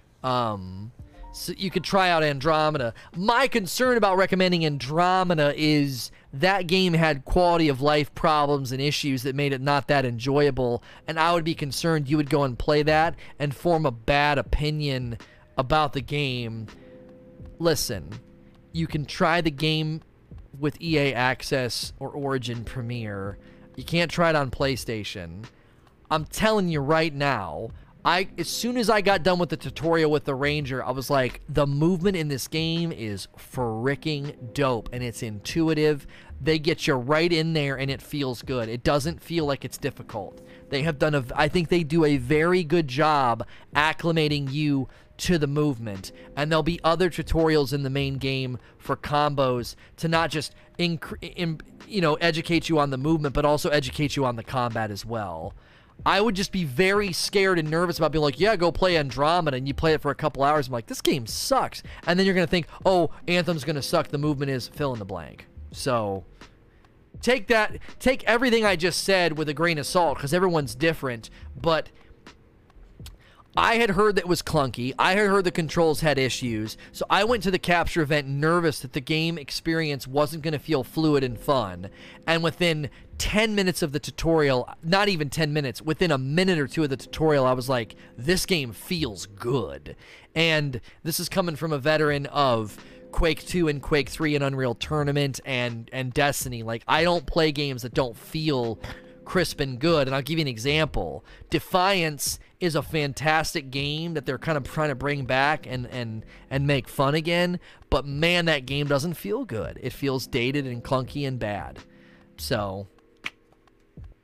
So you could try out Andromeda. My concern about recommending Andromeda is that game had quality of life problems and issues that made it not that enjoyable, and I would be concerned you would go and play that and form a bad opinion about the game. Listen, you can try the game with EA Access or Origin Premiere. You can't try it on PlayStation. I'm telling you right now, as soon as I got done with the tutorial with the Ranger, I was like, the movement in this game is freaking dope, and it's intuitive. They get you right in there, and it feels good. It doesn't feel like it's difficult. They have done I think they do a very good job acclimating you to the movement, and there'll be other tutorials in the main game for combos to not just educate you on the movement, but also educate you on the combat as well. I would just be very scared and nervous about being like, yeah, go play Andromeda, and you play it for a couple hours. I'm like, this game sucks. And then you're going to think, oh, Anthem's going to suck. The movement is fill in the blank. So take everything I just said with a grain of salt, because everyone's different. But I had heard that it was clunky. I had heard the controls had issues. So I went to the capture event nervous that the game experience wasn't going to feel fluid and fun. And within 10 minutes of the tutorial, not even 10 minutes, within a minute or two of the tutorial, I was like, this game feels good. And this is coming from a veteran of Quake 2 and Quake 3 and Unreal Tournament and Destiny. Like, I don't play games that don't feel crisp and good. And I'll give you an example. Defiance is a fantastic game that they're kind of trying to bring back and make fun again. But man, that game doesn't feel good. It feels dated and clunky and bad. So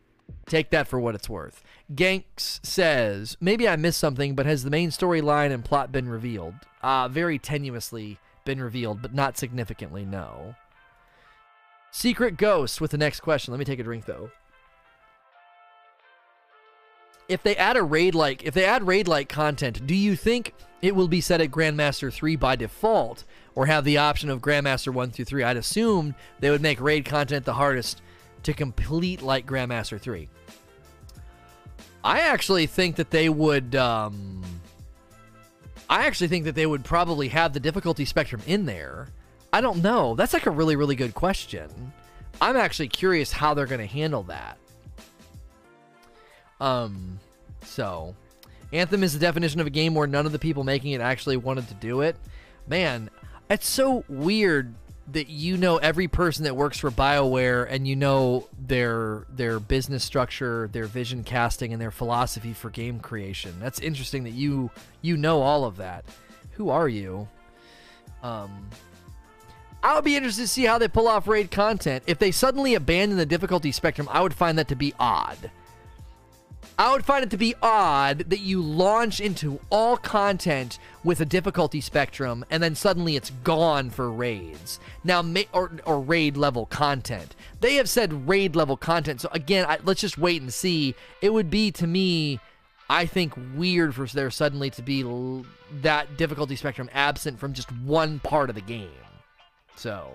Take that for what it's worth. Ganks says, maybe I missed something, but has the main storyline and plot been revealed? Very tenuously been revealed, but not significantly, no. Secret Ghost with the next question. Let me take a drink, though. If they add raid-like content, do you think it will be set at Grandmaster 3 by default, or have the option of Grandmaster 1 through 3? I'd assume they would make raid content the hardest to complete like Grandmaster 3. I actually think that they would probably have the difficulty spectrum in there. I don't know. That's like a really, really good question. I'm actually curious how they're going to handle that. So Anthem is the definition of a game where none of the people making it actually wanted to do it. Man, it's so weird that you know every person that works for BioWare and you know their business structure, their vision casting, and their philosophy for game creation. That's interesting that you know all of that. Who are you? I would be interested to see how they pull off raid content. If they suddenly abandon the difficulty spectrum, I would find that to be odd. I would find it to be odd that you launch into all content with a difficulty spectrum and then suddenly it's gone for raids. Now, or raid level content. They have said raid level content. So again, let's just wait and see. It would be, to me, I think, weird for there suddenly to be that difficulty spectrum absent from just one part of the game. So,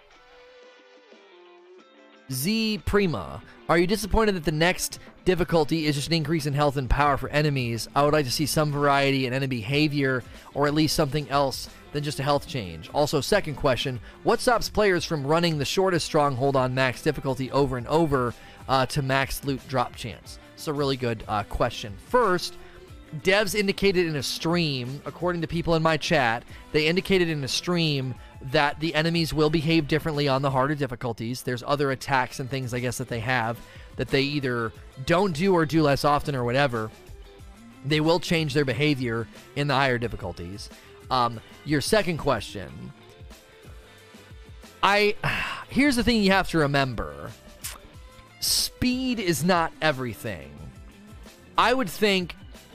Z Prima, are you disappointed that the next difficulty is just an increase in health and power for enemies? I would like to see some variety in enemy behavior, or at least something else than just a health change. Also, second question, what stops players from running the shortest stronghold on max difficulty over and over to max loot drop chance? It's a really good question. First, devs indicated in a stream, according to people in my chat, they indicated in a stream that the enemies will behave differently on the harder difficulties. There's other attacks and things, I guess, that they have that they either don't do or do less often or whatever. They will change their behavior in the higher difficulties. Your second question. Here's the thing you have to remember. Speed is not everything. I would think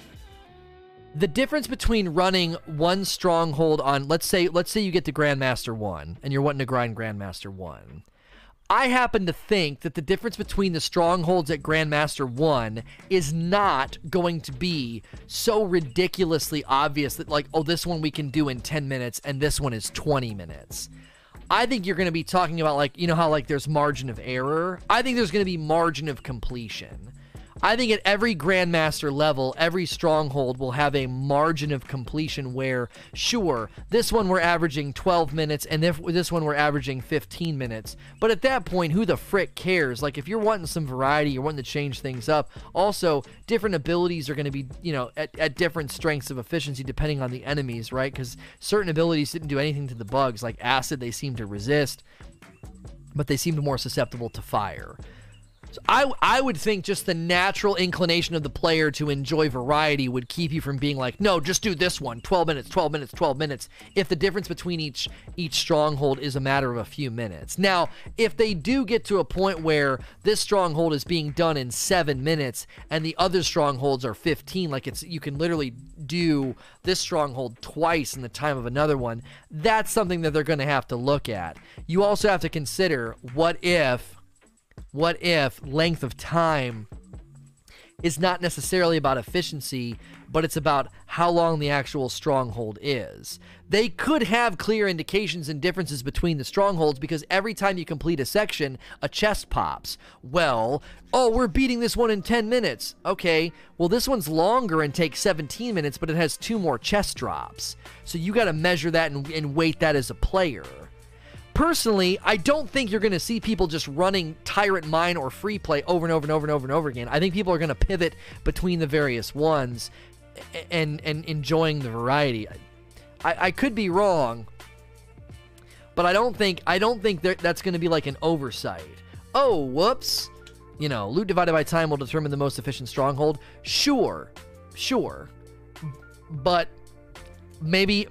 the difference between running one stronghold on, let's say you get to Grandmaster 1 and you're wanting to grind Grandmaster 1. I happen to think that the difference between the strongholds at Grandmaster 1 is not going to be so ridiculously obvious that, like, oh, this one we can do in 10 minutes and this one is 20 minutes. I think you're going to be talking about, like, you know how, like, there's margin of error? I think there's going to be margin of completion. I think at every Grandmaster level, every stronghold will have a margin of completion where, sure, this one we're averaging 12 minutes, and this one we're averaging 15 minutes. But at that point, who the frick cares? Like, if you're wanting some variety, you're wanting to change things up. Also, different abilities are going to be, you know, at different strengths of efficiency depending on the enemies, right? Because certain abilities didn't do anything to the bugs. Like acid, they seem to resist, but they seemed more susceptible to fire. So I would think just the natural inclination of the player to enjoy variety would keep you from being like, no, just do this one, 12 minutes, 12 minutes, 12 minutes, if the difference between each stronghold is a matter of a few minutes. Now, if they do get to a point where this stronghold is being done in 7 minutes and the other strongholds are 15, like you can literally do this stronghold twice in the time of another one, that's something that they're going to have to look at. You also have to consider, what if length of time is not necessarily about efficiency, but it's about how long the actual stronghold is. They could have clear indications and differences between the strongholds because every time you complete a section, a chest pops. Well, oh, we're beating this one in 10 minutes. Okay, well, this one's longer and takes 17 minutes, but it has 2 more chest drops. So you got to measure that and weight that as a player. Personally, I don't think you're going to see people just running Tyrant Mine or Free Play over and over and over and over and over again. I think people are going to pivot between the various ones and enjoying the variety. I could be wrong, but I don't think that's going to be like an oversight. Oh, whoops. You know, loot divided by time will determine the most efficient stronghold. Sure. But maybe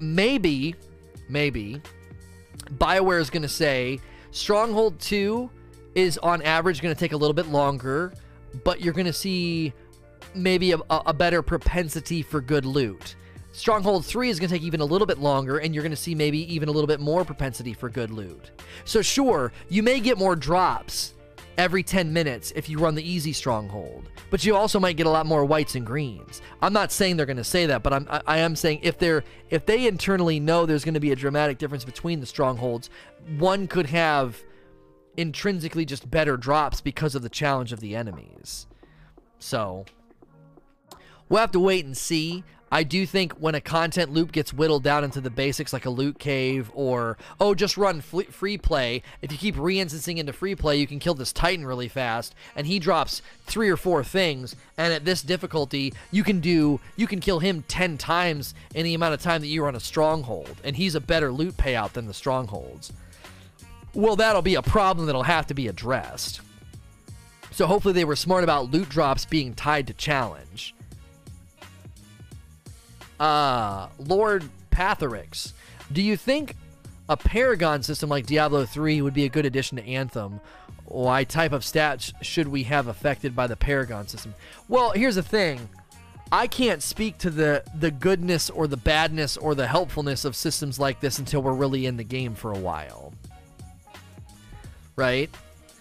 BioWare is going to say Stronghold 2 is on average going to take a little bit longer. but you're going to see maybe a better propensity for good loot. Stronghold 3 is going to take even a little bit longer, and you're going to see maybe even a little bit more propensity for good loot. So sure, you may get more drops every 10 minutes if you run the easy Stronghold, but you also might get a lot more whites and greens. I'm not saying they're going to say that, but I am saying if they internally know there's going to be a dramatic difference between the Strongholds, one could have intrinsically just better drops because of the challenge of the enemies. So we'll have to wait and see. I do think when a content loop gets whittled down into the basics, like a loot cave, or, oh, just run free play. If you keep re-instancing into free play, you can kill this Titan really fast, and he drops 3 or 4 things, and at this difficulty, you can kill him 10 times in the amount of time that you run a Stronghold, and he's a better loot payout than the Strongholds. Well, that'll be a problem that'll have to be addressed. So hopefully they were smart about loot drops being tied to challenge. Lord Patherix, do you think a Paragon system like Diablo 3 would be a good addition to Anthem? Why type of stats should we have affected by the Paragon system? Well, here's the thing. I can't speak to the goodness or the badness or the helpfulness of systems like this until we're really in the game for a while. Right?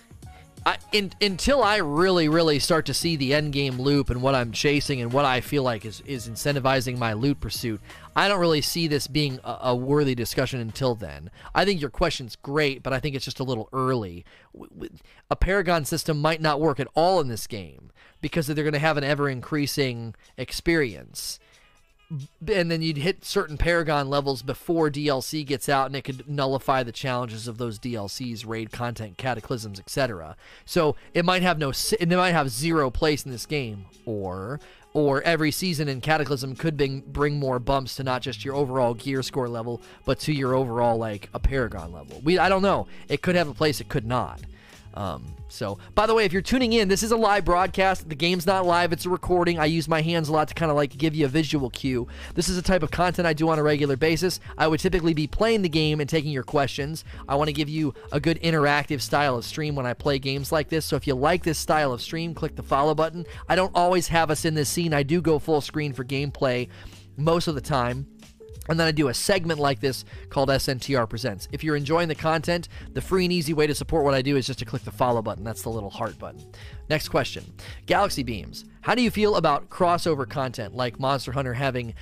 Until I really start to see the end game loop and what I'm chasing and what I feel like is incentivizing my loot pursuit, I don't really see this being a worthy discussion until then. I think your question's great, but I think it's just a little early. A Paragon system might not work at all in this game because they're going to have an ever-increasing experience. And then you'd hit certain Paragon levels before DLC gets out, and it could nullify the challenges of those DLCs, raid content, cataclysms, etc. So it might have zero place in this game, or every season in Cataclysm could bring more bumps to not just your overall gear score level, but to your overall like a Paragon level. I don't know. It could have a place, it could not. So, by the way, if you're tuning in, this is a live broadcast. The game's not live, it's a recording. I use my hands a lot to kind of like give you a visual cue. This is a type of content I do on a regular basis. I would typically be playing the game and taking your questions. I want to give you a good interactive style of stream when I play games like this. So if you like this style of stream, click the follow button. I don't always have us in this scene. I do go full screen for gameplay most of the time. And then I do a segment like this called SNTR Presents. If you're enjoying the content, the free and easy way to support what I do is just to click the follow button. That's the little heart button. Next question. Galaxy Beams. How do you feel about crossover content like Monster Hunter having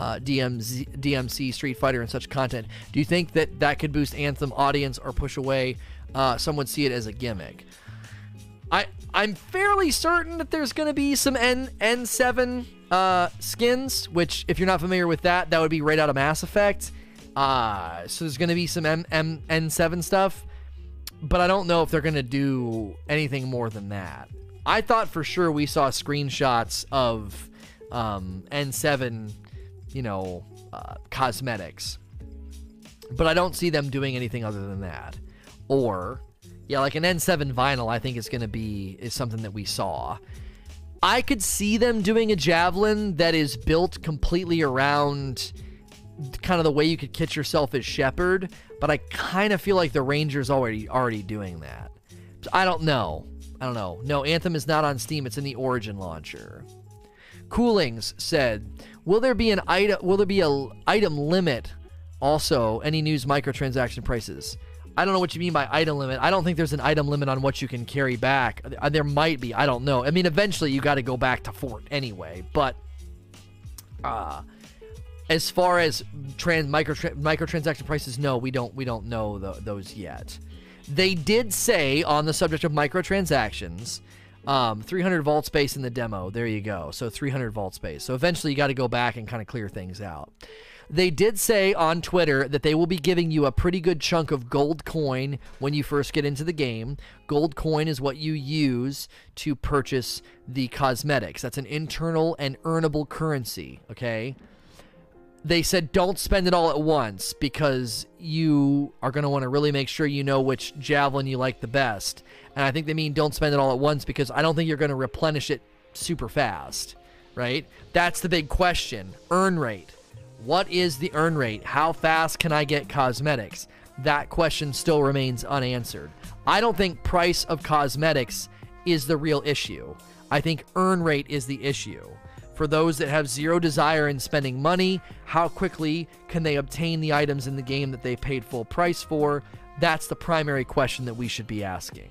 DMC, Street Fighter, and such content? Do you think that could boost Anthem audience or push away? Some would see it as a gimmick. I'm fairly certain that there's going to be some N7 skins, which, if you're not familiar with that would be right out of Mass Effect. So there's going to be some N7 stuff, but I don't know if they're going to do anything more than that. I thought for sure we saw screenshots of N7, cosmetics, but I don't see them doing anything other than that. Or, yeah, like an N7 vinyl, I think is something that we saw. I could see them doing a Javelin that is built completely around kind of the way you could kit yourself as Shepard, but I kind of feel like the Ranger's already doing that. So I don't know. No, Anthem is not on Steam. It's in the Origin launcher. Coolings said, will there be a item limit? Also, any news microtransaction prices? I don't know what you mean by item limit. I don't think there's an item limit on what you can carry back. There might be. I don't know. I mean, eventually you got to go back to Fort anyway. But as far as microtransaction prices, no, we don't know those yet. They did say on the subject of microtransactions, 300 vault space in the demo. There you go. So 300 vault space. So eventually you got to go back and kind of clear things out. They did say on Twitter that they will be giving you a pretty good chunk of gold coin when you first get into the game. Gold coin is what you use to purchase the cosmetics. That's an internal and earnable currency, okay? They said don't spend it all at once because you are going to want to really make sure you know which Javelin you like the best. And I think they mean don't spend it all at once because I don't think you're going to replenish it super fast, right? That's the big question. Earn rate. What is the earn rate? How fast can I get cosmetics? That question still remains unanswered. I don't think price of cosmetics is the real issue. I think earn rate is the issue. For those that have zero desire in spending money, how quickly can they obtain the items in the game that they paid full price for? That's the primary question that we should be asking.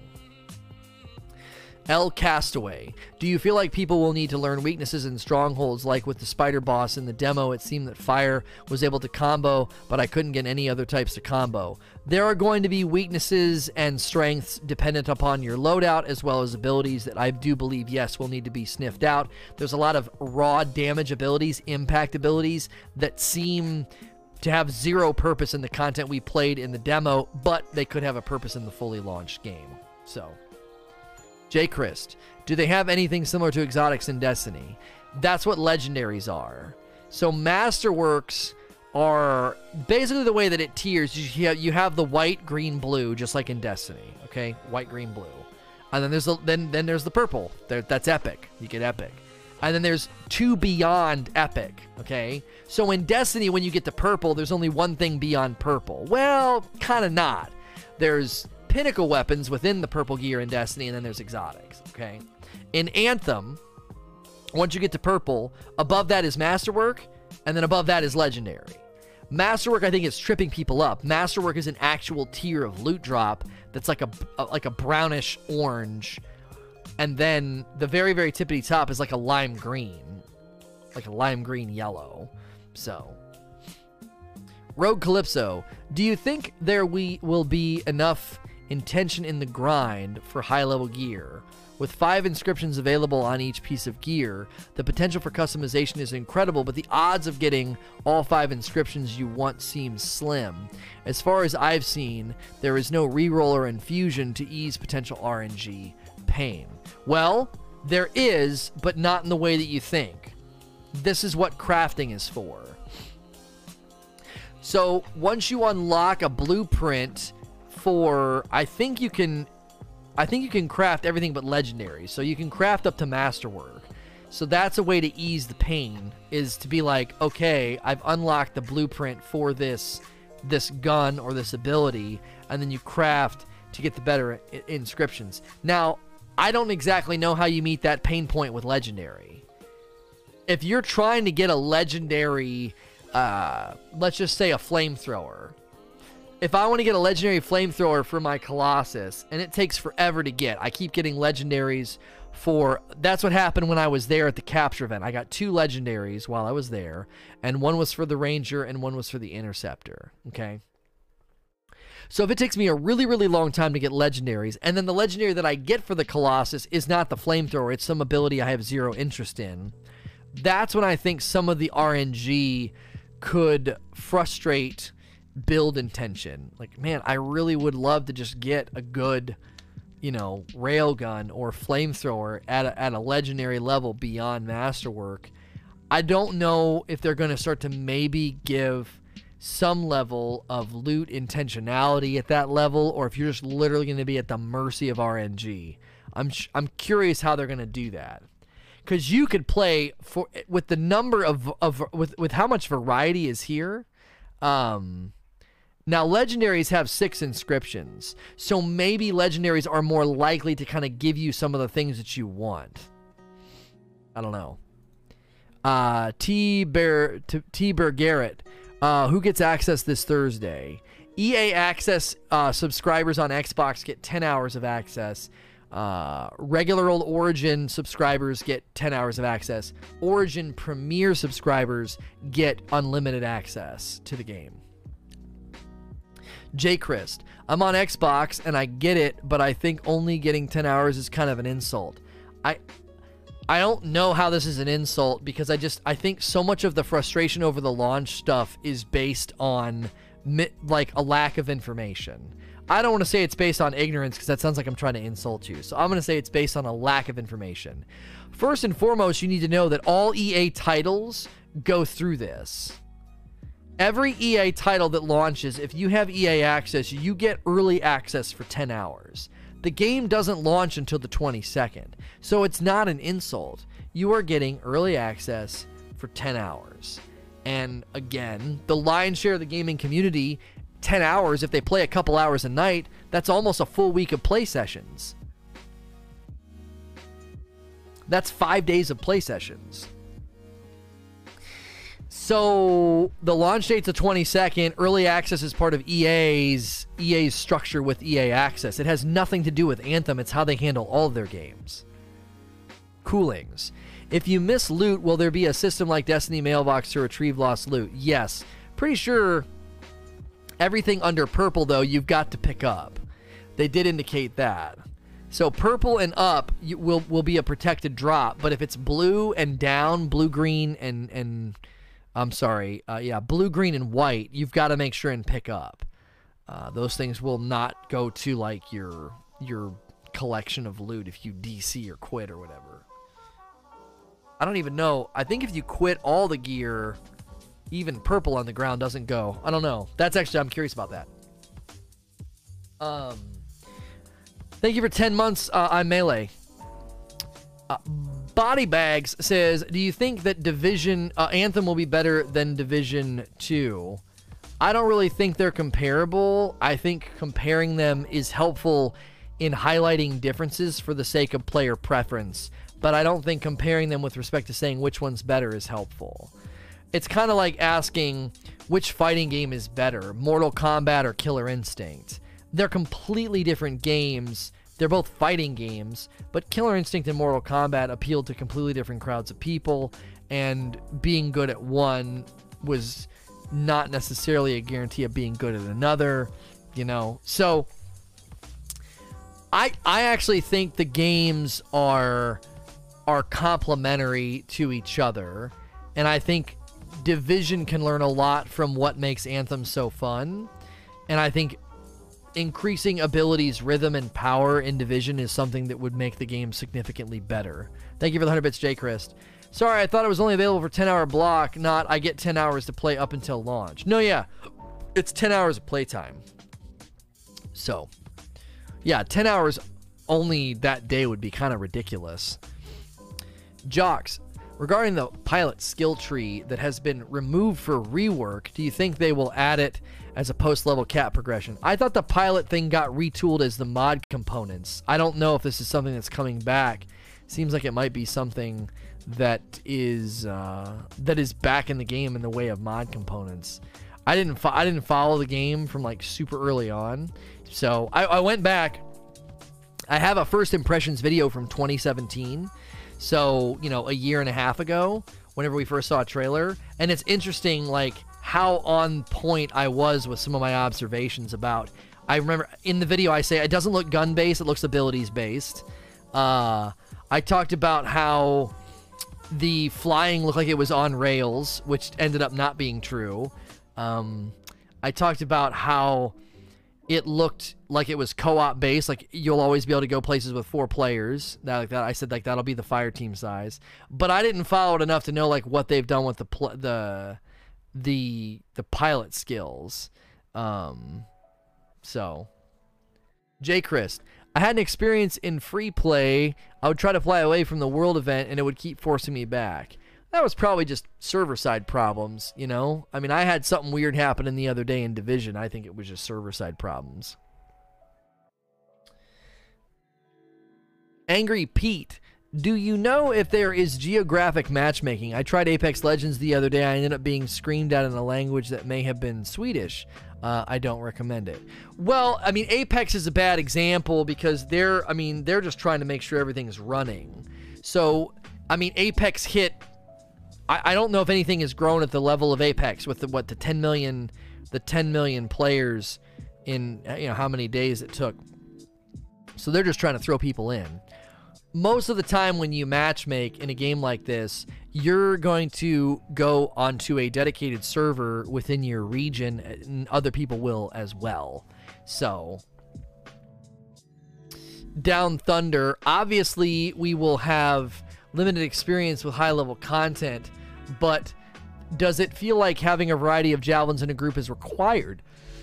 El Castaway, do you feel like people will need to learn weaknesses and strongholds like with the spider boss in the demo? It seemed that fire was able to combo, but I couldn't get any other types to combo. There are going to be weaknesses and strengths dependent upon your loadout, as well as abilities that I do believe, yes, will need to be sniffed out. There's a lot of raw damage abilities, impact abilities that seem to have zero purpose in the content we played in the demo, but they could have a purpose in the fully launched game. So, J. Christ, do they have anything similar to exotics in Destiny? That's what legendaries are. So Masterworks are basically the way that it tiers. You have the white, green, blue, just like in Destiny. Okay, white, green, blue, and then there's the purple. That's epic. You get epic, and then there's two beyond epic. Okay, so in Destiny, when you get to purple, there's only one thing beyond purple. Well, kind of not. There's pinnacle weapons within the purple gear in Destiny, and then there's exotics. Okay, in Anthem, once you get to purple, above that is Masterwork, and then above that is legendary. Masterwork, I think, is tripping people up. Masterwork is an actual tier of loot drop that's like a brownish orange, and then the very, very tippity top is like a lime green yellow. So, Rogue Calypso, do you think there will be enough intention in the grind for high-level gear? With 5 inscriptions available on each piece of gear, the potential for customization is incredible, but the odds of getting all 5 inscriptions you want seems slim. As far as I've seen, there is no reroll or infusion to ease potential RNG pain. Well, there is, but not in the way that you think. This is what crafting is for. So, once you unlock a blueprint for, I think you can craft everything but legendary. So you can craft up to Masterwork. So that's a way to ease the pain, is to be like, okay, I've unlocked the blueprint for this gun or this ability, and then you craft to get the better inscriptions. Now, I don't exactly know how you meet that pain point with legendary. If you're trying to get a legendary, let's just say a flamethrower. If I want to get a legendary flamethrower for my Colossus, and it takes forever to get, I keep getting legendaries for... That's what happened when I was there at the capture event. I got 2 legendaries while I was there, and one was for the Ranger and one was for the Interceptor, okay? So if it takes me a really, really long time to get legendaries, and then the legendary that I get for the Colossus is not the flamethrower, it's some ability I have zero interest in, that's when I think some of the RNG could frustrate build intention. Like, man, I really would love to just get a good, railgun or flamethrower at a legendary level beyond Masterwork. I don't know if they're going to start to maybe give some level of loot intentionality at that level, or if you're just literally going to be at the mercy of RNG. I'm curious how they're going to do that. Because you could play with the number with how much variety is here. Now, legendaries have 6 inscriptions, so maybe legendaries are more likely to kind of give you some of the things that you want. I don't know. T-Bear Garrett, who gets access this Thursday? EA Access subscribers on Xbox get 10 hours of access. Regular old Origin subscribers get 10 hours of access. Origin Premier subscribers get unlimited access to the game. J. Christ, I'm on Xbox and I get it, but I think only getting 10 hours is kind of an insult. I don't know how this is an insult, because I think so much of the frustration over the launch stuff is based on like a lack of information. I don't want to say it's based on ignorance, because that sounds like I'm trying to insult you. So I'm going to say it's based on a lack of information. First and foremost, you need to know that all EA titles go through this. Every EA title that launches, if you have EA Access, you get early access for 10 hours. The game doesn't launch until the 22nd, so it's not an insult. You are getting early access for 10 hours. And again, the lion's share of the gaming community, 10 hours, if they play a couple hours a night, that's almost a full week of play sessions. That's 5 days of play sessions. So the launch date's the 22nd. Early access is part of EA's structure with EA Access. It has nothing to do with Anthem. It's how they handle all of their games. Coolings. If you miss loot, will there be a system like Destiny Mailbox to retrieve lost loot? Yes. Pretty sure everything under purple, though, you've got to pick up. They did indicate that. So purple and up will be a protected drop, but if it's blue and down, blue, green, and I'm sorry, blue, green, and white, you've got to make sure and pick up. Those things will not go to like your collection of loot if you DC or quit or whatever. I don't even know. I think if you quit all the gear, even purple on the ground doesn't go. I don't know. That's actually, I'm curious about that. Thank you for 10 months. I'm Melee. Body Bags says, do you think that Anthem will be better than Division 2? I don't really think they're comparable. I think comparing them is helpful in highlighting differences for the sake of player preference, but I don't think comparing them with respect to saying which one's better is helpful. It's kind of like asking which fighting game is better, Mortal Kombat or Killer Instinct. They're completely different games. They're both fighting games, but Killer Instinct and Mortal Kombat appealed to completely different crowds of people, and being good at one was not necessarily a guarantee of being good at another, you know. So I actually think the games are complementary to each other, and I think Division can learn a lot from what makes Anthem so fun, and I think increasing abilities, rhythm, and power in Division is something that would make the game significantly better. Thank you for the 100 bits, J. Christ. Sorry, I thought it was only available for 10-hour block, not I get 10 hours to play up until launch. No, yeah, it's 10 hours of playtime. So, yeah, 10 hours only that day would be kind of ridiculous. Jocks, regarding the pilot skill tree that has been removed for rework, do you think they will add it as a post-level cap progression? I thought the pilot thing got retooled as the mod components. I don't know if this is something that's coming back. Seems like it might be something that is back in the game in the way of mod components. I didn't follow the game from like super early on, so I went back. I have a first impressions video from 2017, so you know, a year and a half ago, whenever we first saw a trailer, and it's interesting like how on point I was with some of my observations about. I remember in the video I say it doesn't look gun based, it looks abilities based. I talked about how the flying looked like it was on rails, which ended up not being true. I talked about how it looked like it was co-op based, like you'll always be able to go places with 4 players. Like that, I said like that'll be the fire team size. But I didn't follow it enough to know like what they've done with the pilot skills. So, J. Christ, I had an experience in free play. I would try to fly away from the world event and it would keep forcing me back. That was probably just server-side problems, you know? I mean, I had something weird happen the other day in Division. I think it was just server-side problems. Angry Pete, do you know if there is geographic matchmaking? I tried Apex Legends the other day. I ended up being screamed at in a language that may have been Swedish. I don't recommend it. Well, I mean, Apex is a bad example because they're just trying to make sure everything's running. So, I mean, Apex hit... I don't know if anything has grown at the level of Apex with the 10 million players in, you know, how many days it took. So they're just trying to throw people in. Most of the time when you matchmake in a game like this, you're going to go onto a dedicated server within your region, and other people will as well. So, Down Thunder, obviously we will have limited experience with high-level content, but does it feel like having a variety of javelins in a group is required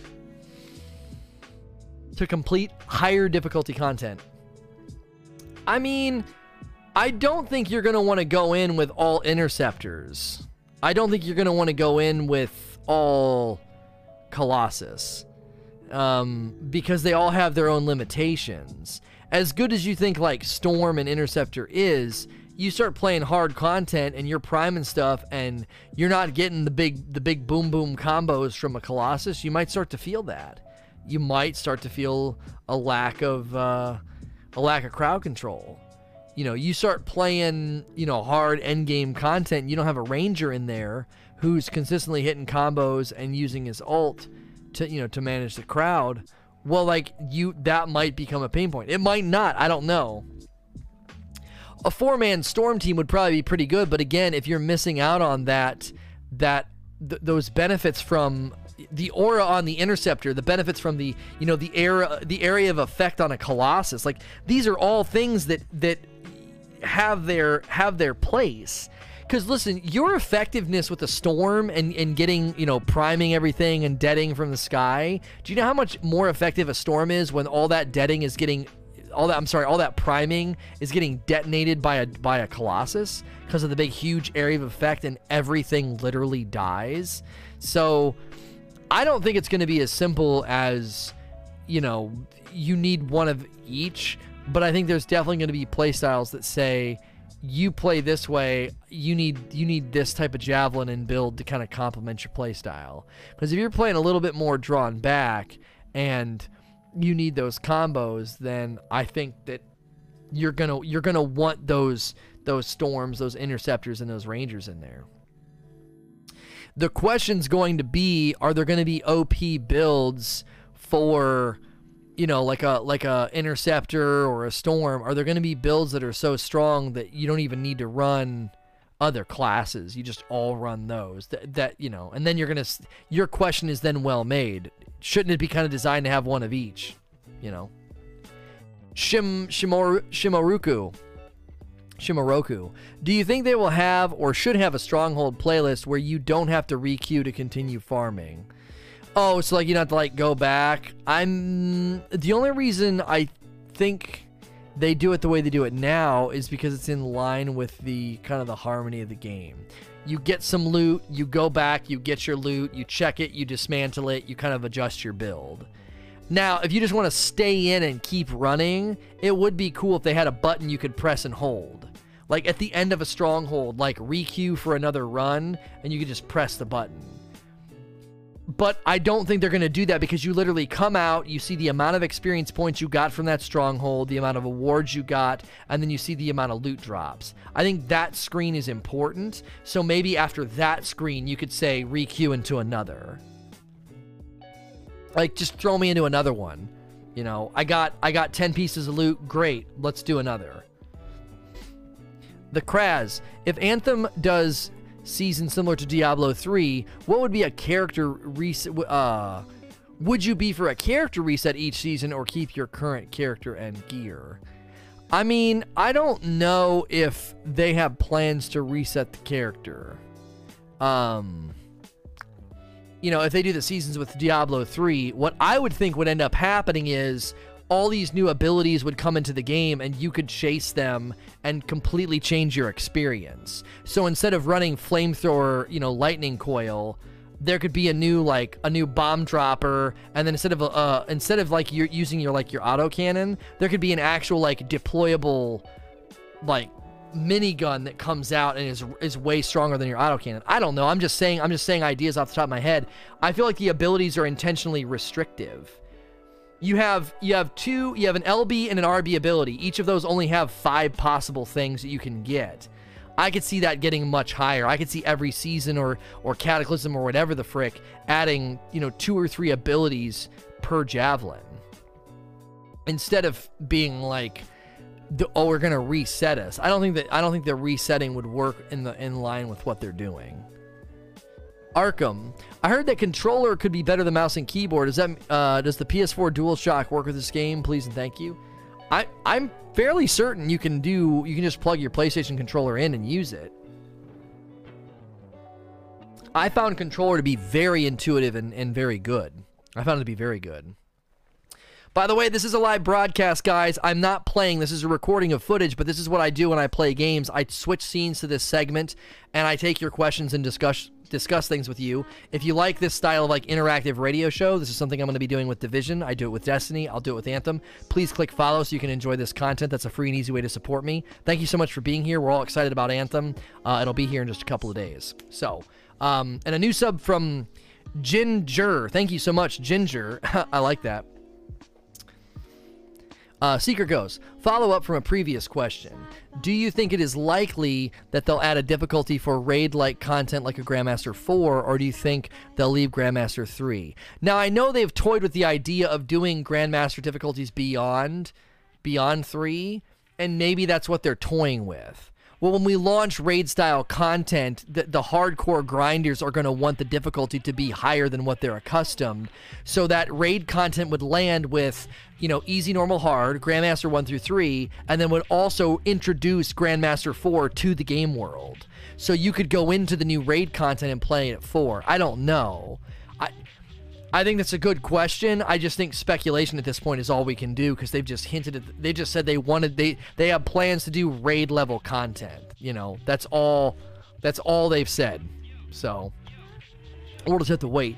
to complete higher difficulty content? I mean, I don't think you're going to want to go in with all interceptors. I don't think you're going to want to go in with all Colossus, because they all have their own limitations. As good as you think like Storm and Interceptor is, you start playing hard content and you're priming stuff and you're not getting the big boom boom combos from a Colossus, you might start to feel that. You might start to feel a lack of crowd control. You know, you start playing, you know, hard end game content, you don't have a Ranger in there who's consistently hitting combos and using his ult to, you know, to manage the crowd. Well, like, that might become a pain point. It might not, I don't know. A 4-man Storm team would probably be pretty good, but again, if you're missing out on those benefits from the aura on the Interceptor, the benefits from the, you know, the area of effect on a Colossus, like, these are all things that have their place. Because listen, your effectiveness with the Storm and getting, you know, priming everything and deading from the sky, do you know how much more effective a Storm is when all that deading is getting, all that priming is getting detonated by a Colossus because of the big huge area of effect and everything literally dies? So I don't think it's going to be as simple as, you know, you need one of each, but I think there's definitely going to be playstyles that say, you play this way, you need this type of javelin and build to kind of complement your play style. Because if you're playing a little bit more drawn back and you need those combos, then I think that you're gonna want those Storms, those Interceptors, and those Rangers in there. The question's going to be, are there going to be OP builds for, you know, like a Interceptor or a Storm? Are there going to be builds that are so strong that you don't even need to run other classes? You just all run those. That you know, and then your question is then well made. Shouldn't it be kind of designed to have one of each? You know, Shimoroku. Do you think they will have or should have a Stronghold playlist where you don't have to re-queue to continue farming? Oh, so like you don't have to like go back. The only reason I think they do it the way they do it now is because it's in line with the kind of the harmony of the game. You get some loot, you go back, you get your loot, you check it, you dismantle it, you kind of adjust your build. Now, if you just want to stay in and keep running, it would be cool if they had a button you could press and hold. Like at the end of a Stronghold, like re-queue for another run, and you could just press the button. But I don't think they're going to do that, because you literally come out, you see the amount of experience points you got from that Stronghold, the amount of awards you got, and then you see the amount of loot drops. I think that screen is important, so maybe after that screen you could say re-queue into another. Like, just throw me into another one. You know, I got 10 pieces of loot, great, let's do another. The Kraz, if Anthem does season similar to Diablo 3, what would be a character reset? Would you be for a character reset each season or keep your current character and gear? I mean, I don't know if they have plans to reset the character. You know, if they do the seasons with Diablo 3, what I would think would end up happening is all these new abilities would come into the game and you could chase them and completely change your experience. So instead of running flamethrower, you know, lightning coil, there could be a new bomb dropper, and then instead of like you're using your autocannon, there could be an actual like deployable like minigun that comes out and is way stronger than your autocannon. I don't know. I'm just saying ideas off the top of my head. I feel like the abilities are intentionally restrictive. You have an LB and an RB ability. Each of those only have 5 possible things that you can get. I could see that getting much higher. I could see every season or Cataclysm or whatever the frick adding, you know, 2 or 3 abilities per javelin. Instead of being like, oh, we're gonna reset us. I don't think the resetting would work in line with what they're doing. Arkham, I heard that controller could be better than mouse and keyboard. Does the PS4 DualShock work with this game? Please and thank you. I'm fairly certain you can just plug your PlayStation controller in and use it. I found controller to be very intuitive and very good. I found it to be very good. By the way, this is a live broadcast, guys. I'm not playing. This is a recording of footage, but this is what I do when I play games. I switch scenes to this segment, and I take your questions and discuss things with you. If you like this style of like interactive radio show, this is something I'm going to be doing with Division. I do it with Destiny. I'll do it with Anthem. Please click follow so you can enjoy this content. That's a free and easy way to support me. Thank you so much for being here. We're all excited about Anthem. It'll be here in just a couple of days. So, and a new sub from Ginger. Thank you so much, Ginger. I like that. Seeker goes, follow up from a previous question. Do you think it is likely that they'll add a difficulty for raid-like content like a Grandmaster 4, or do you think they'll leave Grandmaster 3? Now, I know they've toyed with the idea of doing Grandmaster difficulties beyond 3, and maybe that's what they're toying with. Well, when we launch raid-style content, the hardcore grinders are going to want the difficulty to be higher than what they're accustomed, so that raid content would land with, you know, easy, normal, hard, Grandmaster 1 through 3, and then would also introduce Grandmaster 4 to the game world. So you could go into the new raid content and play it at 4. I don't know. I think that's a good question. I just think speculation at this point is all we can do, because they've just hinted at, they just said they have plans to do raid level content. You know, that's all they've said. So we'll just have to wait.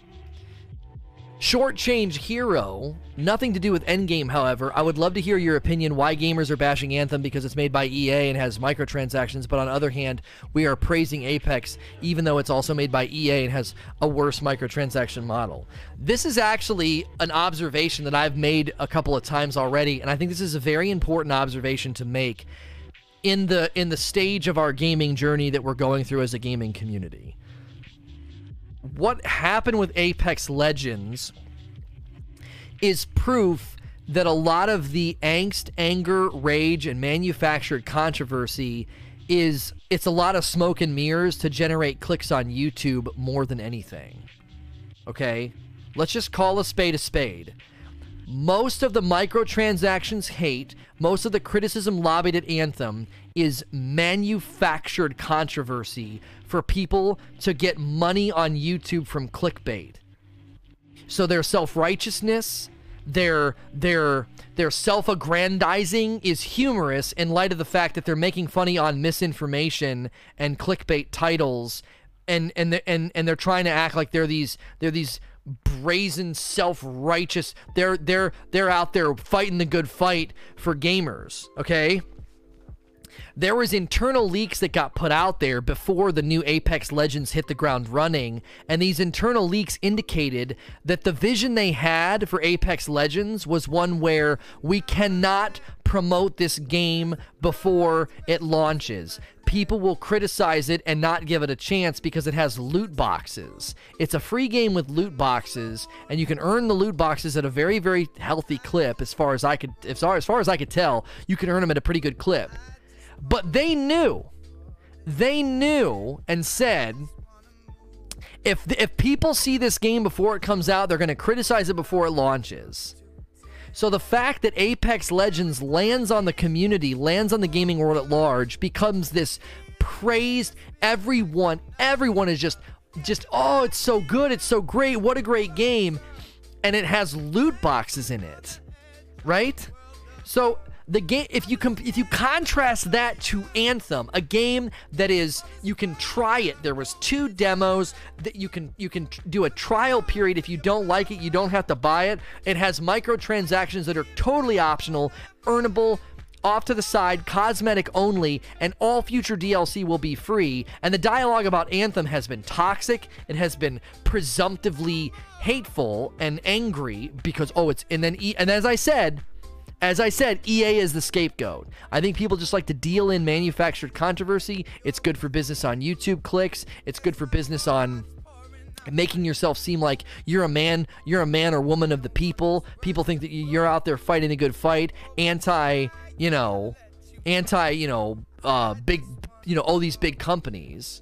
Shortchange Hero, nothing to do with Endgame, however. I would love to hear your opinion why gamers are bashing Anthem because it's made by EA and has microtransactions, but on the other hand, we are praising Apex even though it's also made by EA and has a worse microtransaction model. This is actually an observation that I've made a couple of times already, and I think this is a very important observation to make in the stage of our gaming journey that we're going through as a gaming community. What happened with Apex Legends is proof that a lot of the angst, anger, rage, and manufactured controversy it's a lot of smoke and mirrors to generate clicks on YouTube more than anything. Okay? Let's just call a spade a spade. Most of the microtransactions hate, most of the criticism lobbied at Anthem is manufactured controversy for people to get money on YouTube from clickbait. So their self-righteousness, their self-aggrandizing is humorous in light of the fact that they're making funny on misinformation and clickbait titles, and they're trying to act like they're these brazen, self-righteous, they're out there fighting the good fight for gamers. Okay, there was internal leaks that got put out there before the new Apex Legends hit the ground running, and these internal leaks indicated that the vision they had for Apex Legends was one where we cannot promote this game before it launches. People will criticize it and not give it a chance because it has loot boxes. It's a free game with loot boxes, and you can earn the loot boxes at a very, very healthy clip. As far as I could tell, you can earn them at a pretty good clip. But they knew and said, if people see this game before it comes out, they're going to criticize it before it launches. So the fact that Apex Legends lands on the community, lands on the gaming world at large, becomes this praised, everyone is just, oh, it's so good, it's so great, what a great game, and it has loot boxes in it, right? So the game, if you contrast that to Anthem, a game that is, you can try it. There was 2 demos that you can do a trial period. If you don't like it, you don't have to buy it. It has microtransactions that are totally optional, earnable, off to the side, cosmetic only, and all future DLC will be free. And the dialogue about Anthem has been toxic. It has been presumptively hateful and angry because, oh, it's, and as I said, EA is the scapegoat. I think people just like to deal in manufactured controversy. It's good for business on YouTube clicks. It's good for business on making yourself seem like you're a man or woman of the people. People think that you're out there fighting a good fight, all these big companies.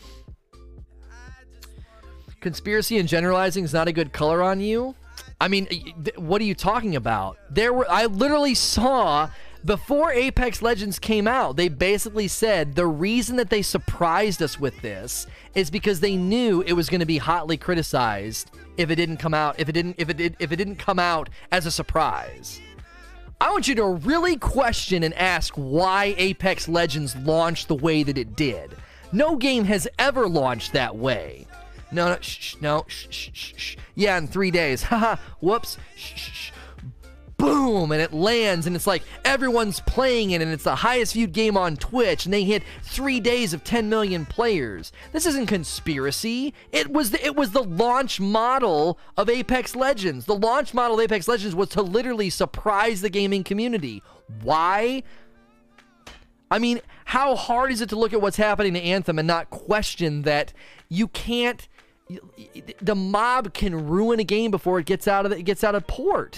Conspiracy and generalizing is not a good color on you. I mean, what are you talking about? I literally saw Before Apex Legends came out, they basically said the reason that they surprised us with this is because they knew it was going to be hotly criticized if it didn't come out, if it didn't come out as a surprise. I want you to really question and ask why Apex Legends launched the way that it did. No game has ever launched that way. No, shh. Yeah, in 3 days. Haha, whoops. Shh. Boom, and it lands, and it's like everyone's playing it, and it's the highest viewed game on Twitch, and they hit 3 days of 10 million players. This isn't conspiracy. It was the launch model of Apex Legends. The launch model of Apex Legends was to literally surprise the gaming community. Why? I mean, how hard is it to look at what's happening to Anthem and not question that you can't? The mob can ruin a game before it gets out of port.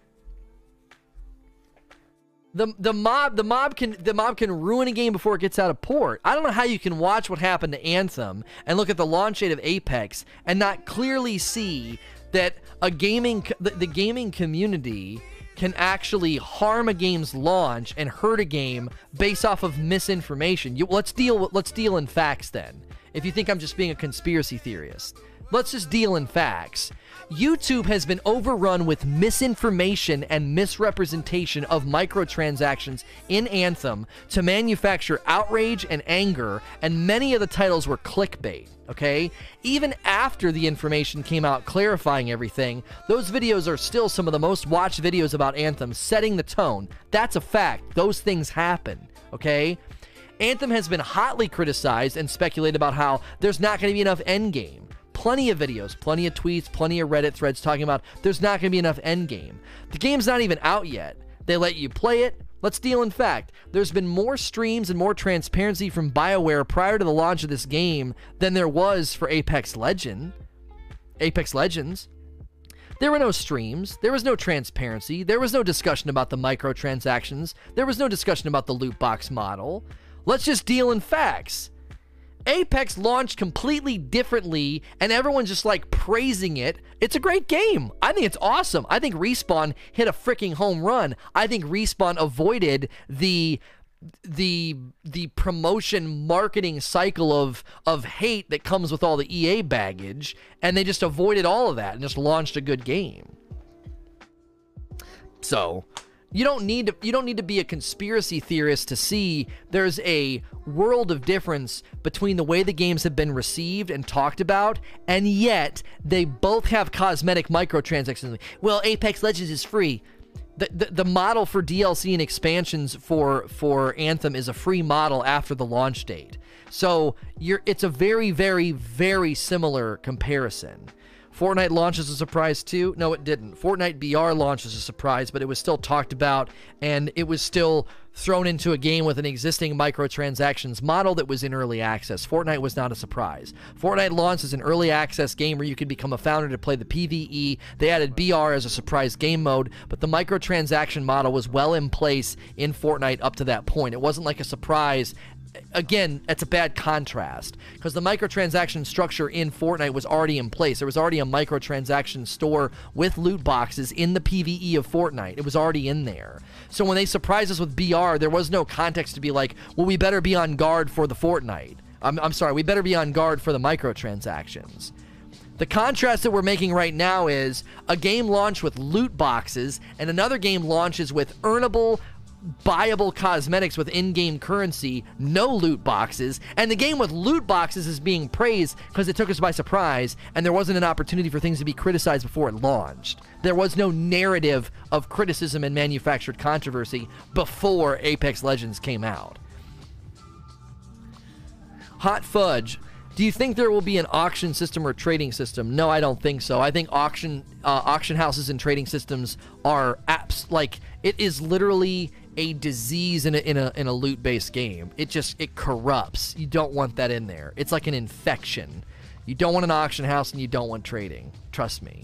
The mob can ruin a game before it gets out of port. I don't know how you can watch what happened to Anthem and look at the launch date of Apex and not clearly see that the gaming community can actually harm a game's launch and hurt a game based off of misinformation. Let's deal in facts then. If you think I'm just being a conspiracy theorist, let's just deal in facts. YouTube has been overrun with misinformation and misrepresentation of microtransactions in Anthem to manufacture outrage and anger, and many of the titles were clickbait, okay? Even after the information came out clarifying everything, those videos are still some of the most watched videos about Anthem, setting the tone. That's a fact. Those things happen, okay? Anthem has been hotly criticized and speculated about how there's not going to be enough endgame. Plenty of videos, plenty of tweets, plenty of Reddit threads talking about there's not going to be enough endgame. The game's not even out yet. They let you play it. Let's deal in fact. There's been more streams and more transparency from BioWare prior to the launch of this game than there was for Apex Legends. There were no streams. There was no transparency. There was no discussion about the microtransactions. There was no discussion about the loot box model. Let's just deal in facts. Apex launched completely differently, and everyone's just like praising it. It's a great game. I think it's awesome. I think Respawn hit a freaking home run. I think Respawn avoided the promotion marketing cycle of hate that comes with all the EA baggage, and they just avoided all of that and just launched a good game. So you don't need to be a conspiracy theorist to see there's a world of difference between the way the games have been received and talked about, and yet they both have cosmetic microtransactions. Well, Apex Legends is free. The model for DLC and expansions for Anthem is a free model after the launch date. So it's a very, very, very similar comparison. Fortnite launched as a surprise too? No, it didn't. Fortnite BR launched as a surprise, but it was still talked about, and it was still thrown into a game with an existing microtransactions model that was in early access. Fortnite was not a surprise. Fortnite launched as an early access game where you could become a founder to play the PvE. They added BR as a surprise game mode, but the microtransaction model was well in place in Fortnite up to that point. It wasn't like a surprise. Again, that's a bad contrast because the microtransaction structure in Fortnite was already in place. There was already a microtransaction store with loot boxes in the PvE of Fortnite. It was already in there. So when they surprised us with BR, there was no context to be like, well, we better be on guard for the Fortnite. I'm sorry, we better be on guard for the microtransactions. The contrast that we're making right now is a game launched with loot boxes and another game launches with earnable, buyable cosmetics with in-game currency, no loot boxes, and the game with loot boxes is being praised because it took us by surprise and there wasn't an opportunity for things to be criticized before it launched. There was no narrative of criticism and manufactured controversy before Apex Legends came out. Hot Fudge, do you think there will be an auction system or trading system? No, I don't think so. I think auction houses and trading systems are apps like it is literally a disease in a loot-based game. It corrupts. You don't want that in there. It's like an infection. You don't want an auction house and you don't want trading. Trust me.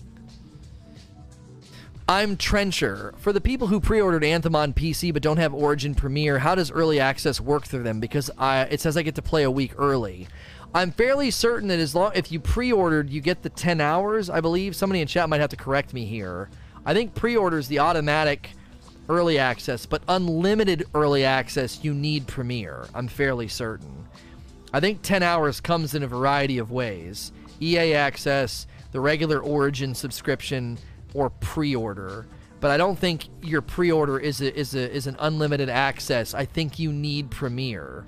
I'm Trencher. For the people who pre-ordered Anthem on PC but don't have Origin Premiere, how does early access work through them? Because it says I get to play a week early. I'm fairly certain that if you pre-ordered, you get the 10 hours, I believe. Somebody in chat might have to correct me here. I think pre-order is the automatic early access, but unlimited early access, you need Premier. I'm fairly certain. I think 10 hours comes in a variety of ways. EA access, the regular Origin subscription, or pre-order. But I don't think your pre-order is an unlimited access. I think you need Premier.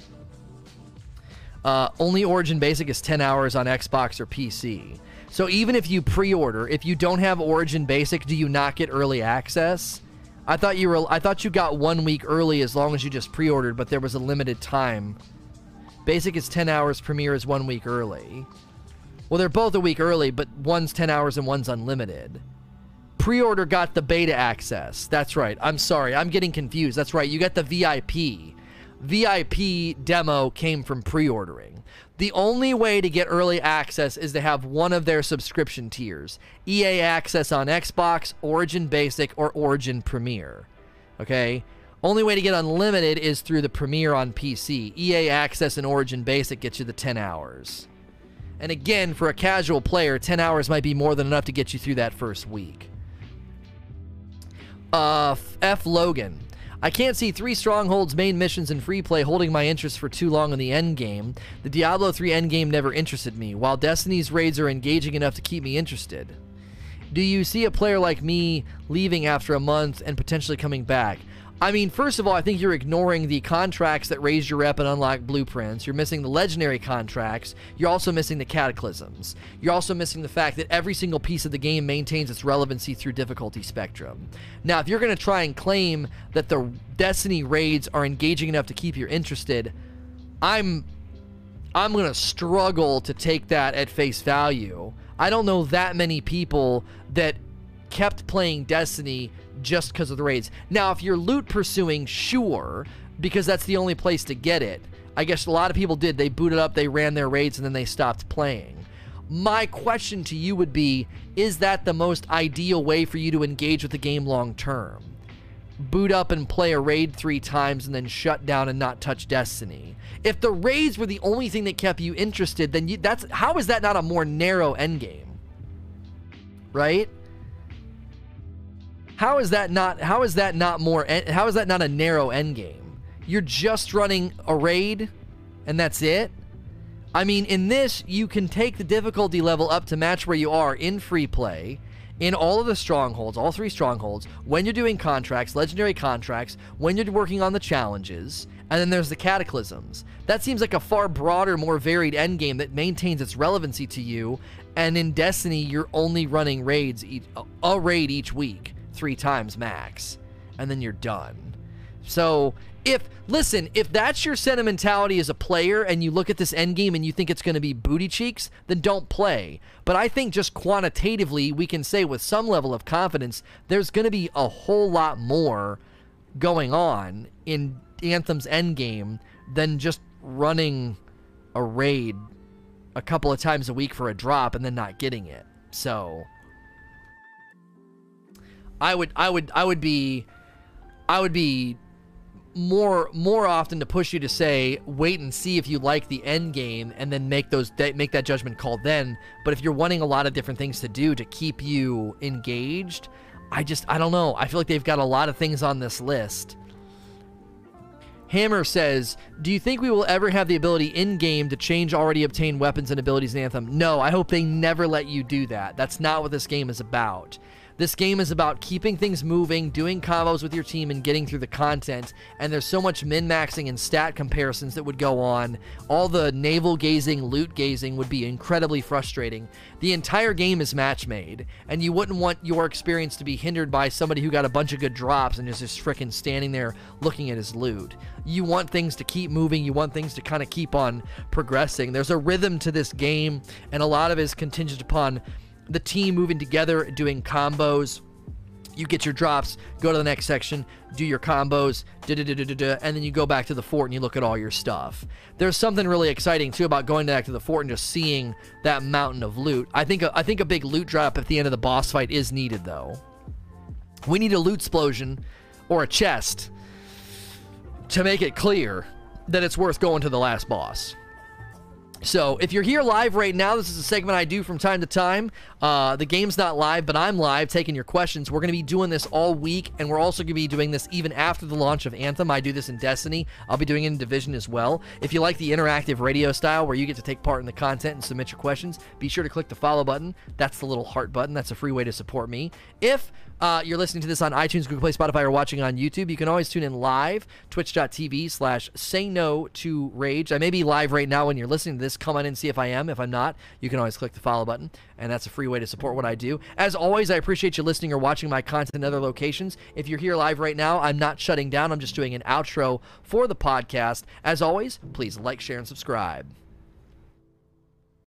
Only Origin Basic is 10 hours on Xbox or PC. So even if you pre-order, if you don't have Origin Basic, do you not get early access? I thought you got 1 week early as long as you just pre-ordered, but there was a limited time. Basic is 10 hours, Premier is 1 week early. Well, they're both a week early, but one's 10 hours and one's unlimited. Pre-order got the beta access. That's right. I'm sorry. I'm getting confused. That's right. You got the VIP. VIP demo came from pre-ordering. The only way to get early access is to have one of their subscription tiers. EA Access on Xbox, Origin Basic, or Origin Premier. Okay? Only way to get unlimited is through the Premier on PC. EA Access and Origin Basic get you the 10 hours. And again, for a casual player, 10 hours might be more than enough to get you through that first week. F. Logan. I can't see 3 Strongholds main missions in free play holding my interest for too long in the endgame. The Diablo 3 endgame never interested me, while Destiny's raids are engaging enough to keep me interested. Do you see a player like me leaving after a month and potentially coming back? I mean, first of all, I think you're ignoring the contracts that raise your rep and unlock blueprints. You're missing the legendary contracts. You're also missing the cataclysms. You're also missing the fact that every single piece of the game maintains its relevancy through difficulty spectrum. Now, if you're going to try and claim that the Destiny raids are engaging enough to keep you interested, I'm going to struggle to take that at face value. I don't know that many people that kept playing Destiny just because of the raids. Now, if you're loot pursuing, sure, because that's the only place to get it. I guess a lot of people did. They booted up, they ran their raids, and then they stopped playing. My question to you would be, is that the most ideal way for you to engage with the game long term? Boot up and play a raid 3 times and then shut down and not touch Destiny. If the raids were the only thing that kept you interested, then how is that not a more narrow endgame? Right? How is that not a narrow endgame? You're just running a raid and that's it? I mean, in this, you can take the difficulty level up to match where you are in free play, in all of the strongholds, all 3 strongholds, when you're doing contracts, legendary contracts, when you're working on the challenges, and then there's the cataclysms. That seems like a far broader, more varied endgame that maintains its relevancy to you, and in Destiny, you're only running raids, a raid each week. 3 times max, and then you're done. So if that's your sentimentality as a player and you look at this endgame and you think it's going to be booty cheeks, then don't play. But I think just quantitatively we can say with some level of confidence there's going to be a whole lot more going on in Anthem's endgame than just running a raid a couple of times a week for a drop and then not getting it. So I would be more often to push you to say wait and see if you like the end game and then make that judgment call then. But if you're wanting a lot of different things to do to keep you engaged, I don't know. I feel like they've got a lot of things on this list. Hammer says, do you think we will ever have the ability in-game to change already obtained weapons and abilities in Anthem? No, I hope they never let you do that. That's not what this game is about. This game is about keeping things moving, doing combos with your team, and getting through the content. And there's so much min-maxing and stat comparisons that would go on. All the navel-gazing, loot-gazing would be incredibly frustrating. The entire game is match-made, and you wouldn't want your experience to be hindered by somebody who got a bunch of good drops and is just frickin' standing there looking at his loot. You want things to keep moving. You want things to kind of keep on progressing. There's a rhythm to this game, and a lot of it is contingent upon the team moving together, doing combos. You get your drops, go to the next section, do your combos, and then you go back to the fort and you look at all your stuff. There's something really exciting too about going back to the fort and just seeing that mountain of loot. I think a big loot drop at the end of the boss fight is needed though. We need a loot explosion or a chest to make it clear that it's worth going to the last boss. So if you're here live right now, this is a segment I do from time to time. The game's not live, but I'm live taking your questions. We're going to be doing this all week, and we're also going to be doing this even after the launch of Anthem. I do this in Destiny. I'll be doing it in Division as well. If you like the interactive radio style where you get to take part in the content and submit your questions, be sure to click the follow button. That's the little heart button. That's a free way to support me. If you're listening to this on iTunes, Google Play, Spotify, or watching on YouTube, you can always tune in live, twitch.tv/SayNoToRage. I may be live right now when you're listening to this. Come on in and see if I am. If I'm not, you can always click the follow button, and that's a free way to support what I do. As always, I appreciate you listening or watching my content in other locations. If you're here live right now, I'm not shutting down. I'm just doing an outro for the podcast. As always, please like, share, and subscribe.